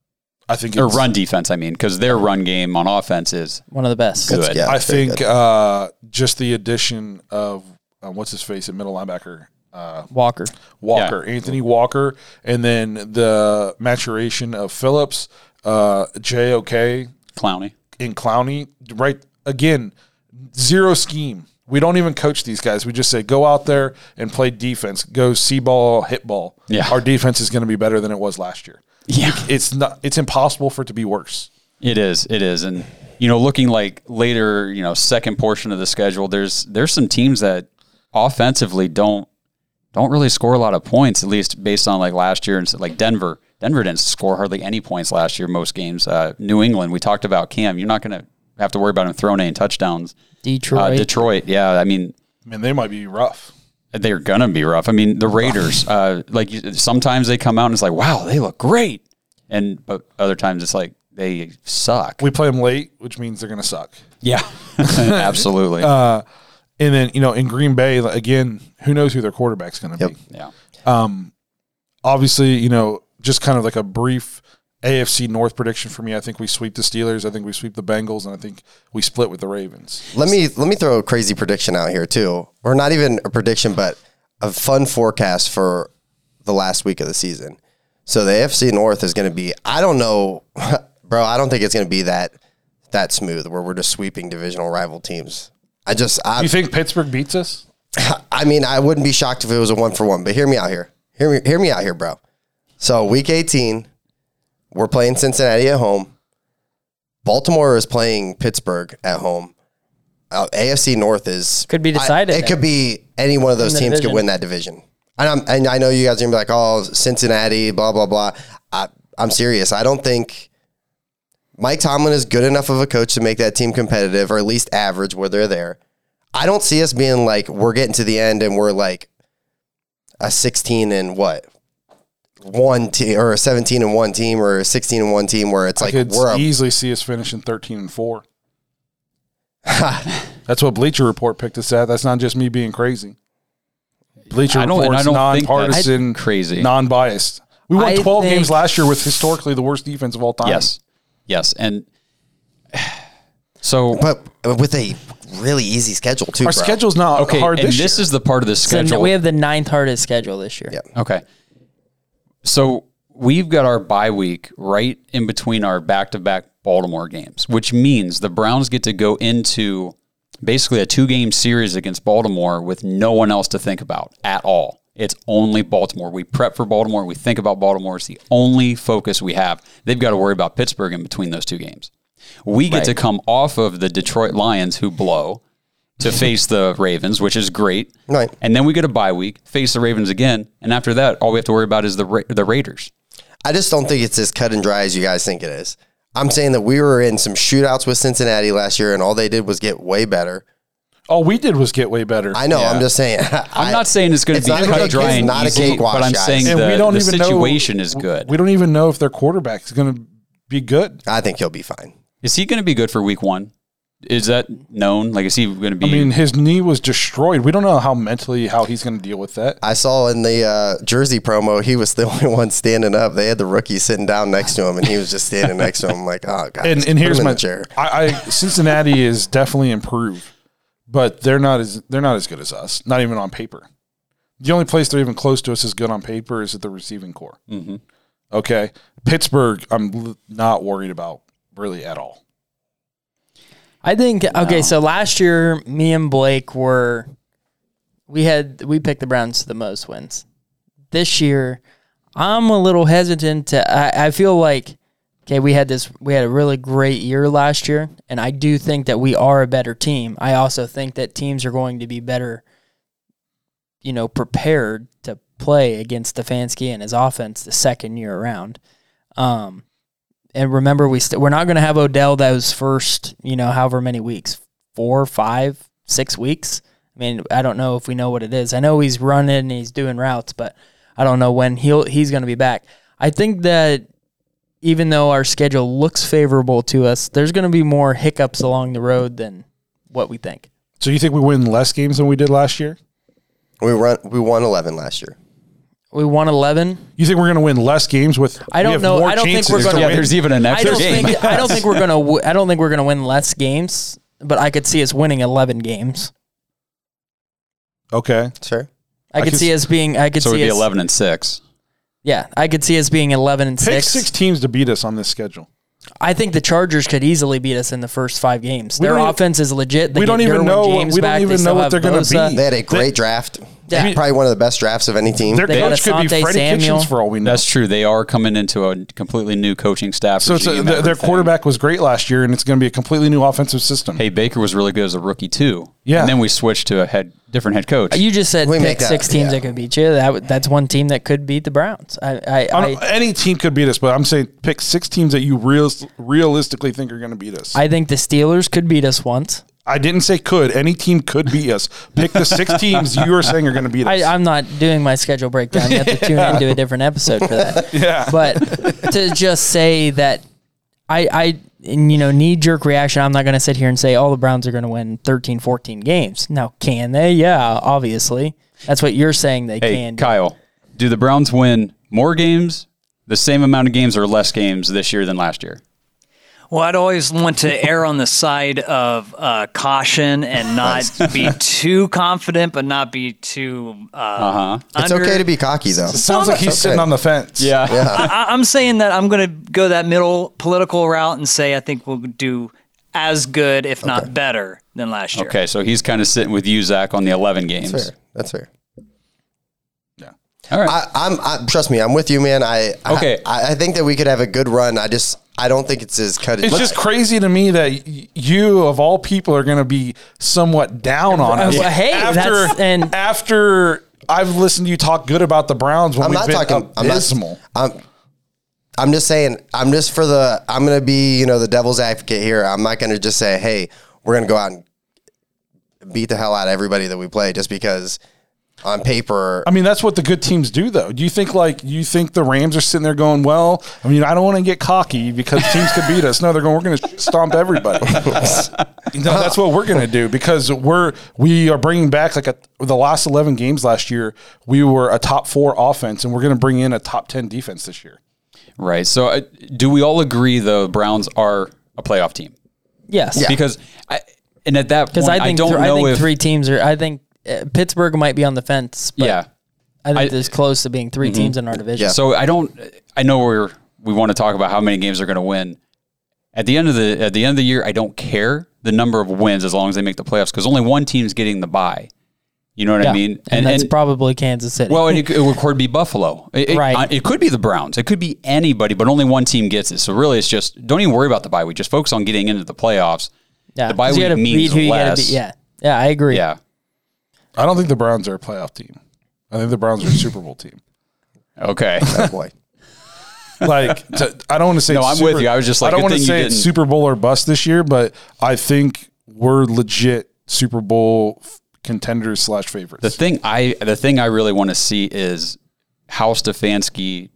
I think or it's, run defense. I mean, because their run game on offense is One of the best. good. Yeah, I it's very think good. uh, just the addition of uh, what's his face at middle linebacker, uh, Walker. Walker, Anthony Walker, and then the maturation of Phillips, uh, J O K, Clowney. in Clowney. Right again, zero scheme. We don't even coach these guys. We just say go out there and play defense. Go see ball, hit ball. Yeah. Our defense is going to be better than it was last year. Yeah, It's not. It's impossible for it to be worse. it is. It is, and you know, looking like later, you know, second portion of the schedule, there's there's some teams that offensively don't don't really score a lot of points, at least based on like last year. And so, like Denver, Denver didn't score hardly any points last year. Most games. Uh, New England, we talked about Cam. You're not going to have to worry about him throwing any touchdowns. Detroit. Uh, Detroit, yeah. I mean, I mean, they might be rough. they're gonna be rough. I mean, the Raiders, uh, like you- sometimes they come out and it's like, wow, they look great, and but other times it's like they suck. We play them late, which means they're going to suck. Yeah, absolutely. Uh, and then you know, in Green Bay, again, who knows who their quarterback's going to Yep. be? yeah, Obviously, you know, just kind of like a brief A F C North prediction for me. I think we sweep the Steelers. I think we sweep the Bengals, and I think we split with the Ravens. Let me let me throw a crazy prediction out here too, or not even a prediction, but a fun forecast for the last week of the season. So the A F C North is going to be, I don't know, bro. I don't think it's going to be that that smooth where we're just sweeping divisional rival teams. I just, I, You think Pittsburgh beats us? I mean, I wouldn't be shocked if it was a one for one. But hear me out here. Hear me, hear me out here, bro. So week eighteen, we're playing Cincinnati at home. Baltimore is playing Pittsburgh at home. Uh, A F C North is Could be decided I, it then. could be any one of those In the teams division. could win that division. And, I'm, and I know you guys are gonna be like, "Oh, Cincinnati, blah blah blah." I, I'm serious. I don't think Mike Tomlin is good enough of a coach to make that team competitive, or at least average where they're there. I don't see us being like we're getting to the end and we're like a sixteen and what one team, or a seventeen and one team, or a sixteen and one team where it's I like could we're a, easily see us finishing thirteen and four. That's what Bleacher Report picked us at. That's not just me being crazy. Bleacher I don't- and I Report's don't think that's nonpartisan, crazy. non-biased. We won I twelve think- games last year with historically the worst defense of all time. yes, yes, and so but with a really easy schedule too. Our bro. schedule's not okay, hard and this this year. is the part of the So schedule. we have the ninth hardest schedule this year. Yep. Okay. So we've got our bye week right in between our back-to-back Baltimore games, which means the Browns get to go into basically a two-game series against Baltimore with no one else to think about at all. It's only Baltimore. We prep for Baltimore. We think about Baltimore. It's the only focus we have. They've got to worry about Pittsburgh in between those two games. We get Right. to come off of the Detroit Lions, who blow, to face the Ravens, which is great. Right. And then we get a bye week, face the Ravens again, and after that, all we have to worry about is the Ra- the Raiders. I just don't think it's as cut and dry as you guys think it is. I'm saying that we were in some shootouts with Cincinnati last year, and all they did was get way better. All we did was get way better. I know. Yeah. I'm just saying. I'm not saying it's going to be not a cut cake- dry it's and not a easy, cakewalk, but I'm guys. saying and the, we don't the even situation know, is good. We don't even know if their quarterback is going to be good. I think he'll be fine. Is he going to be good for week one? Is that known? Like, is he going to be? I mean, his knee was destroyed. We don't know how mentally how he's going to deal with that. I saw in the uh, Jersey promo, he was the only one standing up. They had the rookie sitting down next to him, and he was just standing next to him. I'm like, oh, God. And, and here's him in my the chair. I, I Cincinnati is definitely improved, but they're not as they're not as good as us. Not even on paper. The only place they're even close to us is good on paper is at the receiving core. Mhm. Okay, Pittsburgh, I'm l- not worried about really at all. I think okay, so last year me and Blake were we had we picked the Browns to the most wins. This year, I'm a little hesitant to I, I feel like okay, we had this we had a really great year last year, and I do think that we are a better team. I also think that teams are going to be better, you know, prepared to play against Stefanski and his offense the second year around. Um And remember, we st- we're not going to have Odell those first, you know, however many weeks, four, five, six weeks. I mean, I don't know if we know what it is. I know he's running and he's doing routes, but I don't know when he'll he's going to be back. I think that even though our schedule looks favorable to us, there's going to be more hiccups along the road than what we think. So you think we win less games than we did last year? We run. We won eleven last year. We won eleven. You think we're going to win less games with? I we don't have know. more I don't think chances we're to gonna- Yeah, win. there's even an I extra don't game. think. I don't think we're gonna. w- I don't think we're gonna win less games, but I could see us winning eleven games. Okay. Sure. I, I could could see s- us being. I could So it'd see be us. eleven and six. Yeah, I could see us being eleven and Pick six. six teams to beat us on this schedule. I think the Chargers could easily beat us in the first five games. We Their don't even- offense is legit. They we get don't even Derwin know- James we don't back. even They know still what have they're gonna Bosa. be. They had a great draft. Yeah. Probably one of the best drafts of any team. Their They got coach could be Asante Freddie Samuel. Kitchens for all we know. That's true. They are coming into a completely new coaching staff. so it's a, regime, their, their everything. quarterback was great last year, and it's going to be a completely new offensive system. Hey, Baker was really good as a rookie too. Yeah. And then we switched to a head different head coach. You just said We make pick that- six teams yeah. that could beat you. That would- that's one team that could beat the Browns. I, I, I don't- I, any team could beat us, but I'm saying pick six teams that you real, realistically think are going to beat us. I, I think the Steelers could beat us once. didn't say could. Any team could beat us. Pick the six teams you are saying are going to beat us. I, I'm not doing my schedule breakdown. You have to tune into a different episode for that. yeah. But to just say that I, I, and, you know, knee jerk reaction, I'm not going to sit here and say, oh, the Browns are going to win thirteen, fourteen games. Now, can they? Yeah, obviously. That's what you're saying they hey, can. do. Kyle, do the Browns win more games, the same amount of games, or less games this year than last year? Well, I'd always want to err on the side of uh, caution and not be too confident, but not be too. Uh, Uh-huh. It's under- okay to be cocky, though. It sounds like he's Okay. sitting on the fence. Yeah. I, I'm saying that I'm going to go that middle political route and say I think we'll do as good, if not better, than last year. Okay, so he's kind of sitting with you, Zach, on the eleven games. That's fair. That's fair. All right. I, I'm. I, trust me, I'm with you, man. I. Okay. I, I think that we could have a good run. I just. I don't think it's as cut. It's just crazy to me that y- you, of all people, are going to be somewhat down on us. Well, hey, after, that's- and- after I've listened to you talk good about the Browns when I'm we've not been talking. I'm not. abysmal. I'm. I'm just saying. I'm just for the. I'm gonna be, you know, the devil's advocate here. I'm not gonna just say, hey, we're gonna go out and beat the hell out of everybody that we play just because on paper. I mean, that's what the good teams do, though. Do you think like you think the Rams are sitting there going, "Well, I mean, I don't want to get cocky because teams could beat us." No, they're going, "We're going to stomp everybody." You know, that's what we're going to do because we're we are bringing back like a, the last eleven games last year. We were a top four offense, and we're going to bring in a top ten defense this year. Right. So uh, do we all agree the Browns are a playoff team? Yes. Yeah. Because I, and at that point, Because I I, think, don't th- I know think if three teams are. I think uh, Pittsburgh might be on the fence. But yeah. I think I- it's close to being 3 teams in our division. Yeah. So I don't. I know we're we want to talk about how many games they're going to win. At the end of the at the end of the year, I don't care the number of wins as long as they make the playoffs because only one team's getting the bye. You know what Yeah. I mean? And, that's probably Kansas City. well, and it, it could be Buffalo. It, it- Right. It could be the Browns. It could be anybody, but only one team gets it. So really, it's just don't even worry about the bye week. Just focus on getting into the playoffs. yeah. the bye 'Cause you week gotta means beat who you gotta less. beat. Yeah. Yeah, I agree. Yeah. I don't think the Browns are a playoff team. I think the Browns are a Super Bowl team. Okay. Oh boy. Like, to, I don't want to say. No, I'm super, with you. I was just like, I don't good want to thing you say it's didn't- Super Bowl or bust this year, but I think we're legit Super Bowl f- contenders slash favorites. The thing I the thing I really want to see is how Stefanski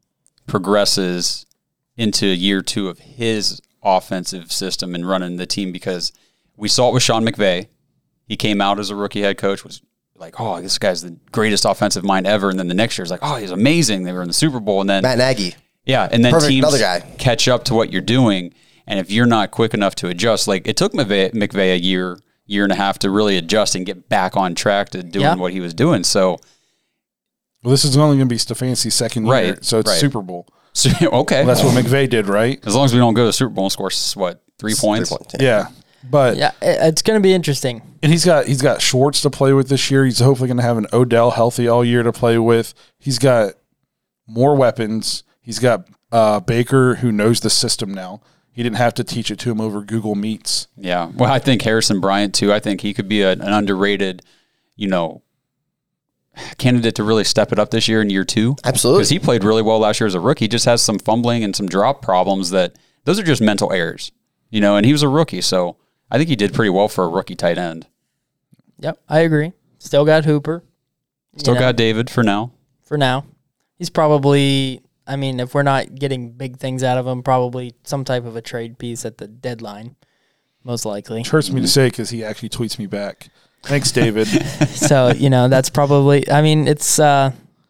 progresses into year two of his offensive system and running the team because we saw it with Sean McVay. He came out as a rookie head coach, was like, oh, this guy's the greatest offensive mind ever. And then the next year it's like, oh, he's amazing. They were in the Super Bowl. And then Matt Nagy. yeah, and then Perfect, teams another guy. catch up to what you're doing. And if you're not quick enough to adjust, like it took McVay, McVay a year, year and a half to really adjust and get back on track to doing Yeah. what he was doing. So, well, this is only going to be Stefanski's second year, Right, so it's right. Super Bowl. so okay. Well, that's what McVay did, right? As long as we don't go to the Super Bowl and score, what, three points? Three points, Yeah, but Yeah, it- it's going to be interesting. and he's got he's got Schwartz to play with this year. He's hopefully going to have an Odell healthy all year to play with. He's got more weapons. He's got uh, Baker who knows the system now. He didn't have to teach it to him over Google Meets. Yeah. Well, I think Harrison Bryant, too. I think he could be a, an underrated, you know, candidate to really step it up this year in year two. Absolutely. Because he played really well last year as a rookie. He just has some fumbling and some drop problems that those are just mental errors, you know, and he was a rookie. So I think he did pretty well for a rookie tight end. Yep, I agree. Still got Hooper. Still you know, got David for now. for now. He's probably, I mean, if we're not getting big things out of him, probably some type of a trade piece at the deadline, most likely. It hurts me to say because he actually tweets me back. Thanks, David. So, you know, that's probably, I mean, it's, uh,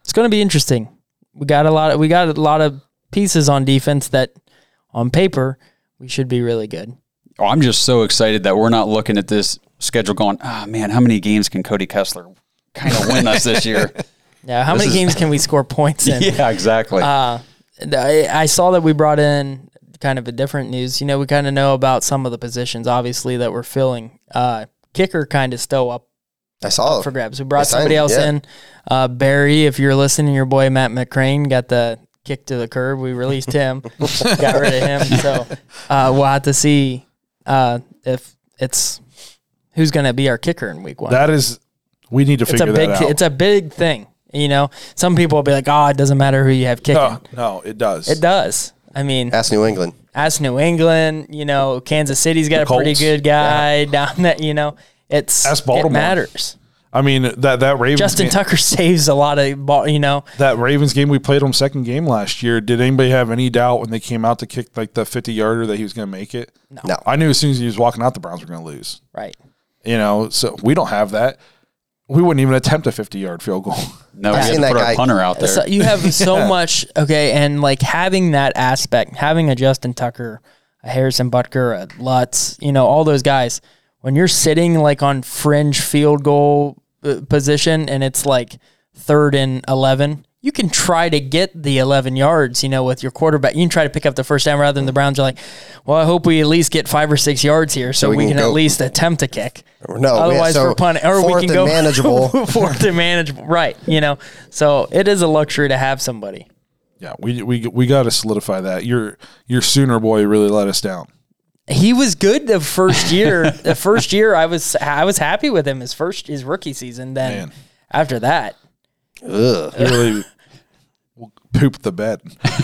it's going to be interesting. We got a lot of, we got a lot of pieces on defense that on paper we should be really good. Oh, I'm just so excited that we're not looking at this schedule going, oh man, how many games can Cody Kessler kind of win us this year? Yeah, how This many is- games can we score points in? Yeah, exactly. Uh, I, I saw that we brought in kind of a different news. You know, we kind of know about some of the positions, obviously, that we're filling. Uh, kicker kind of still up I saw for grabs. We brought They signed somebody him, else yeah. in. Uh, Barry, if you're listening, your boy Matt McCrane got the kick to the curb. We released him, got rid of him. So uh, we'll have to see uh, if it's who's going to be our kicker in week one. That is, we need to it's figure a big, that out. it's a big thing. You know, some people will be like, "Oh, it doesn't matter who you have kicking." no, no, it does. It does. I mean, Ask New England. as New England, you know, Kansas City's got The a pretty Colts. good guy down that. You know, it's Ask Baltimore. it matters. I mean, that that Ravens Justin game, Tucker saves a lot of ball. You know, that Ravens game we played on second game last year. Did anybody have any doubt when they came out to kick like the fifty yarder that he was going to make it? No. I knew as soon as he was walking out, the Browns were going to lose. right? You know, so we don't have that. We wouldn't even attempt a fifty-yard field goal. no, we I've had to seen put that our guy- punter out there. So you have so much, okay, and like having that aspect, having a Justin Tucker, a Harrison Butker, a Lutz, you know, all those guys. When you're sitting like on fringe field goal uh, position and it's like third and eleven, you can try to get the eleven yards, you know, with your quarterback. You can try to pick up the first down rather than the Browns are like, well, I hope we at least get five or six yards here so, we we can can, go- at least attempt to kick. No, Otherwise, so we're punting. Or we fourth can and go manageable. fourth and manageable. Right. You know, so it is a luxury to have somebody. Yeah, we we we got to solidify that. Your your Sooner boy really let us down. He was good the first year. the first year, I was I was happy with him. His first his rookie season. Then Man. after that, Ugh. He really pooped the bed.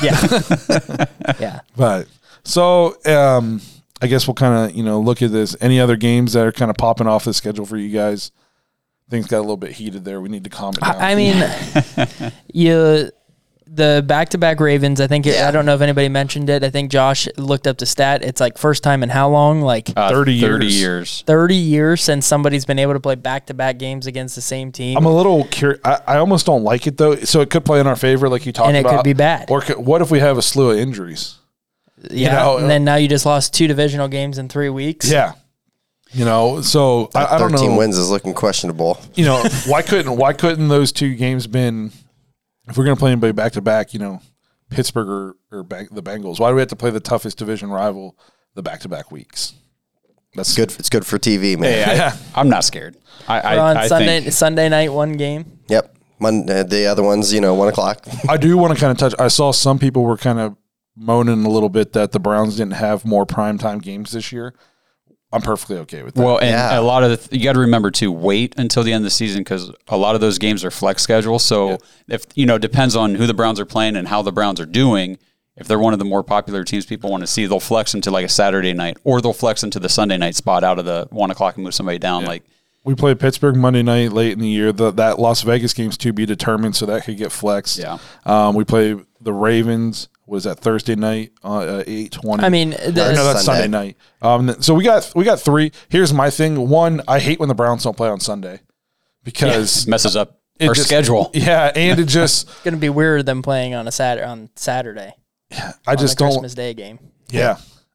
yeah, yeah. But so um, I guess we'll kind of you know look at this. Any other games that are kind of popping off the schedule for you guys? Things got a little bit heated there. We need to calm it down. I, I mean, you the back to back Ravens. I think it, I don't know if anybody mentioned it. I think Josh looked up the stat. It's like first time in how long? Like Uh, thirty thirty years. years. thirty years since somebody's been able to play back to back games against the same team. I'm a little curious. I, I almost don't like it though. So it could play in our favor, like you talked And it about, could be bad. Or could, what if we have a slew of injuries? yeah, know, and then now you just lost two divisional games in three weeks. Yeah, you know. So I, I don't thirteen know. wins is looking questionable. You know, why couldn't why couldn't those two games been? If we're gonna play anybody back to back, you know, Pittsburgh or, or Bang, the Bengals. Why do we have to play the toughest division rival the back to back weeks? That's Good. It's good for T V, man. Hey, I, Yeah. I'm not scared. I, I, We're on I Sunday think Sunday night one game. Yep. Monday, the other ones, you know, one o'clock. I do want to kind of touch. I saw some people were kind of moaning a little bit that the Browns didn't have more primetime games this year. I'm perfectly okay with that. well, and Yeah. a lot of the th- you got to remember to wait until the end of the season because a lot of those games are flex schedule. So if you know, depends on who the Browns are playing and how the Browns are doing. If they're one of the more popular teams people want to see, they'll flex into like a Saturday night, or they'll flex into the Sunday night spot out of the one o'clock and move somebody down. Like we played Pittsburgh Monday night late in the year. The, that Las Vegas game's to be determined, so that could get flexed. Yeah. Um, we play the Ravens. Was that Thursday night? Uh, eight twenty. I mean, no, the, that's Sunday, Sunday. night. Um, so we got we got three. Here's my thing. One, I hate when the Browns don't play on Sunday because messes up it our just- schedule. Yeah, and it just it's going to be weirder than playing on a Saturday on Saturday. I on just the don't. Christmas Day game. Yeah.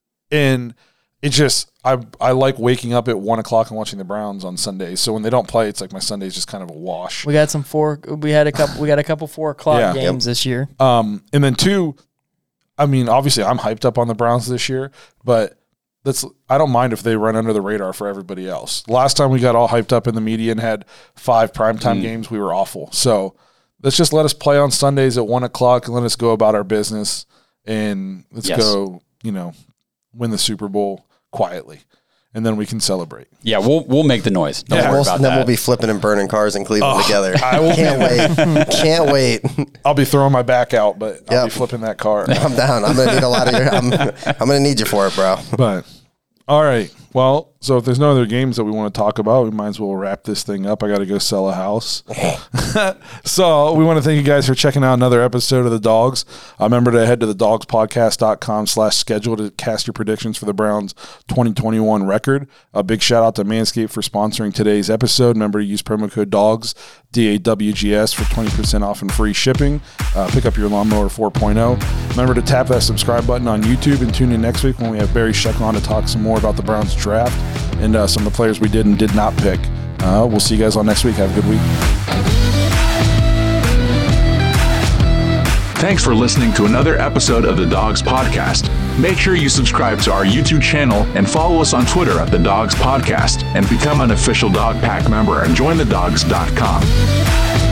And it just I I like waking up at one o'clock and watching the Browns on Sundays. So when they don't play, it's like my Sunday's just kind of a wash. We got some four. We had a couple. We got a couple four o'clock Yeah. games this year. Um, and then two, I mean, obviously I'm hyped up on the Browns this year, but that's I don't mind if they run under the radar for everybody else. Last time we got all hyped up in the media and had five primetime games, we were awful. So let's just let us play on Sundays at one o'clock and let us go about our business and let's Yes. go, you know, win the Super Bowl quietly. And then we can celebrate. Yeah, we'll we'll make the noise. Don't Yeah. worry We'll, about then that. we'll be flipping and burning cars in Cleveland together. I will Can't wait. Can't wait. I'll be throwing my back out, but I'll Yep. be flipping that car. I'm down. I'm gonna need a lot of your. I'm, I'm gonna need you for it, bro. But all right, Well, so if there's no other games that we want to talk about, we might as well wrap this thing up. I got to go sell a house. So we want to thank you guys for checking out another episode of The Dogs. Uh, remember to head to the dogs podcast dot com slash schedule to cast your predictions for the Browns twenty twenty-one record. A big shout out to Manscaped for sponsoring today's episode. Remember to use promo code DOGS, D A W G S, for twenty percent off and free shipping. Uh, pick up your lawnmower four point oh. Remember to tap that subscribe button on YouTube and tune in next week when we have Barry Sheck on to talk some more about the Browns draft and uh, some of the players we did and did not pick. Uh, we'll see you guys all next week. Have a good week. Thanks for listening to another episode of the Dogs Podcast. Make sure you subscribe to our YouTube channel and follow us on Twitter at the Dogs Podcast and become an official Dog Pack member and join the dogs dot com.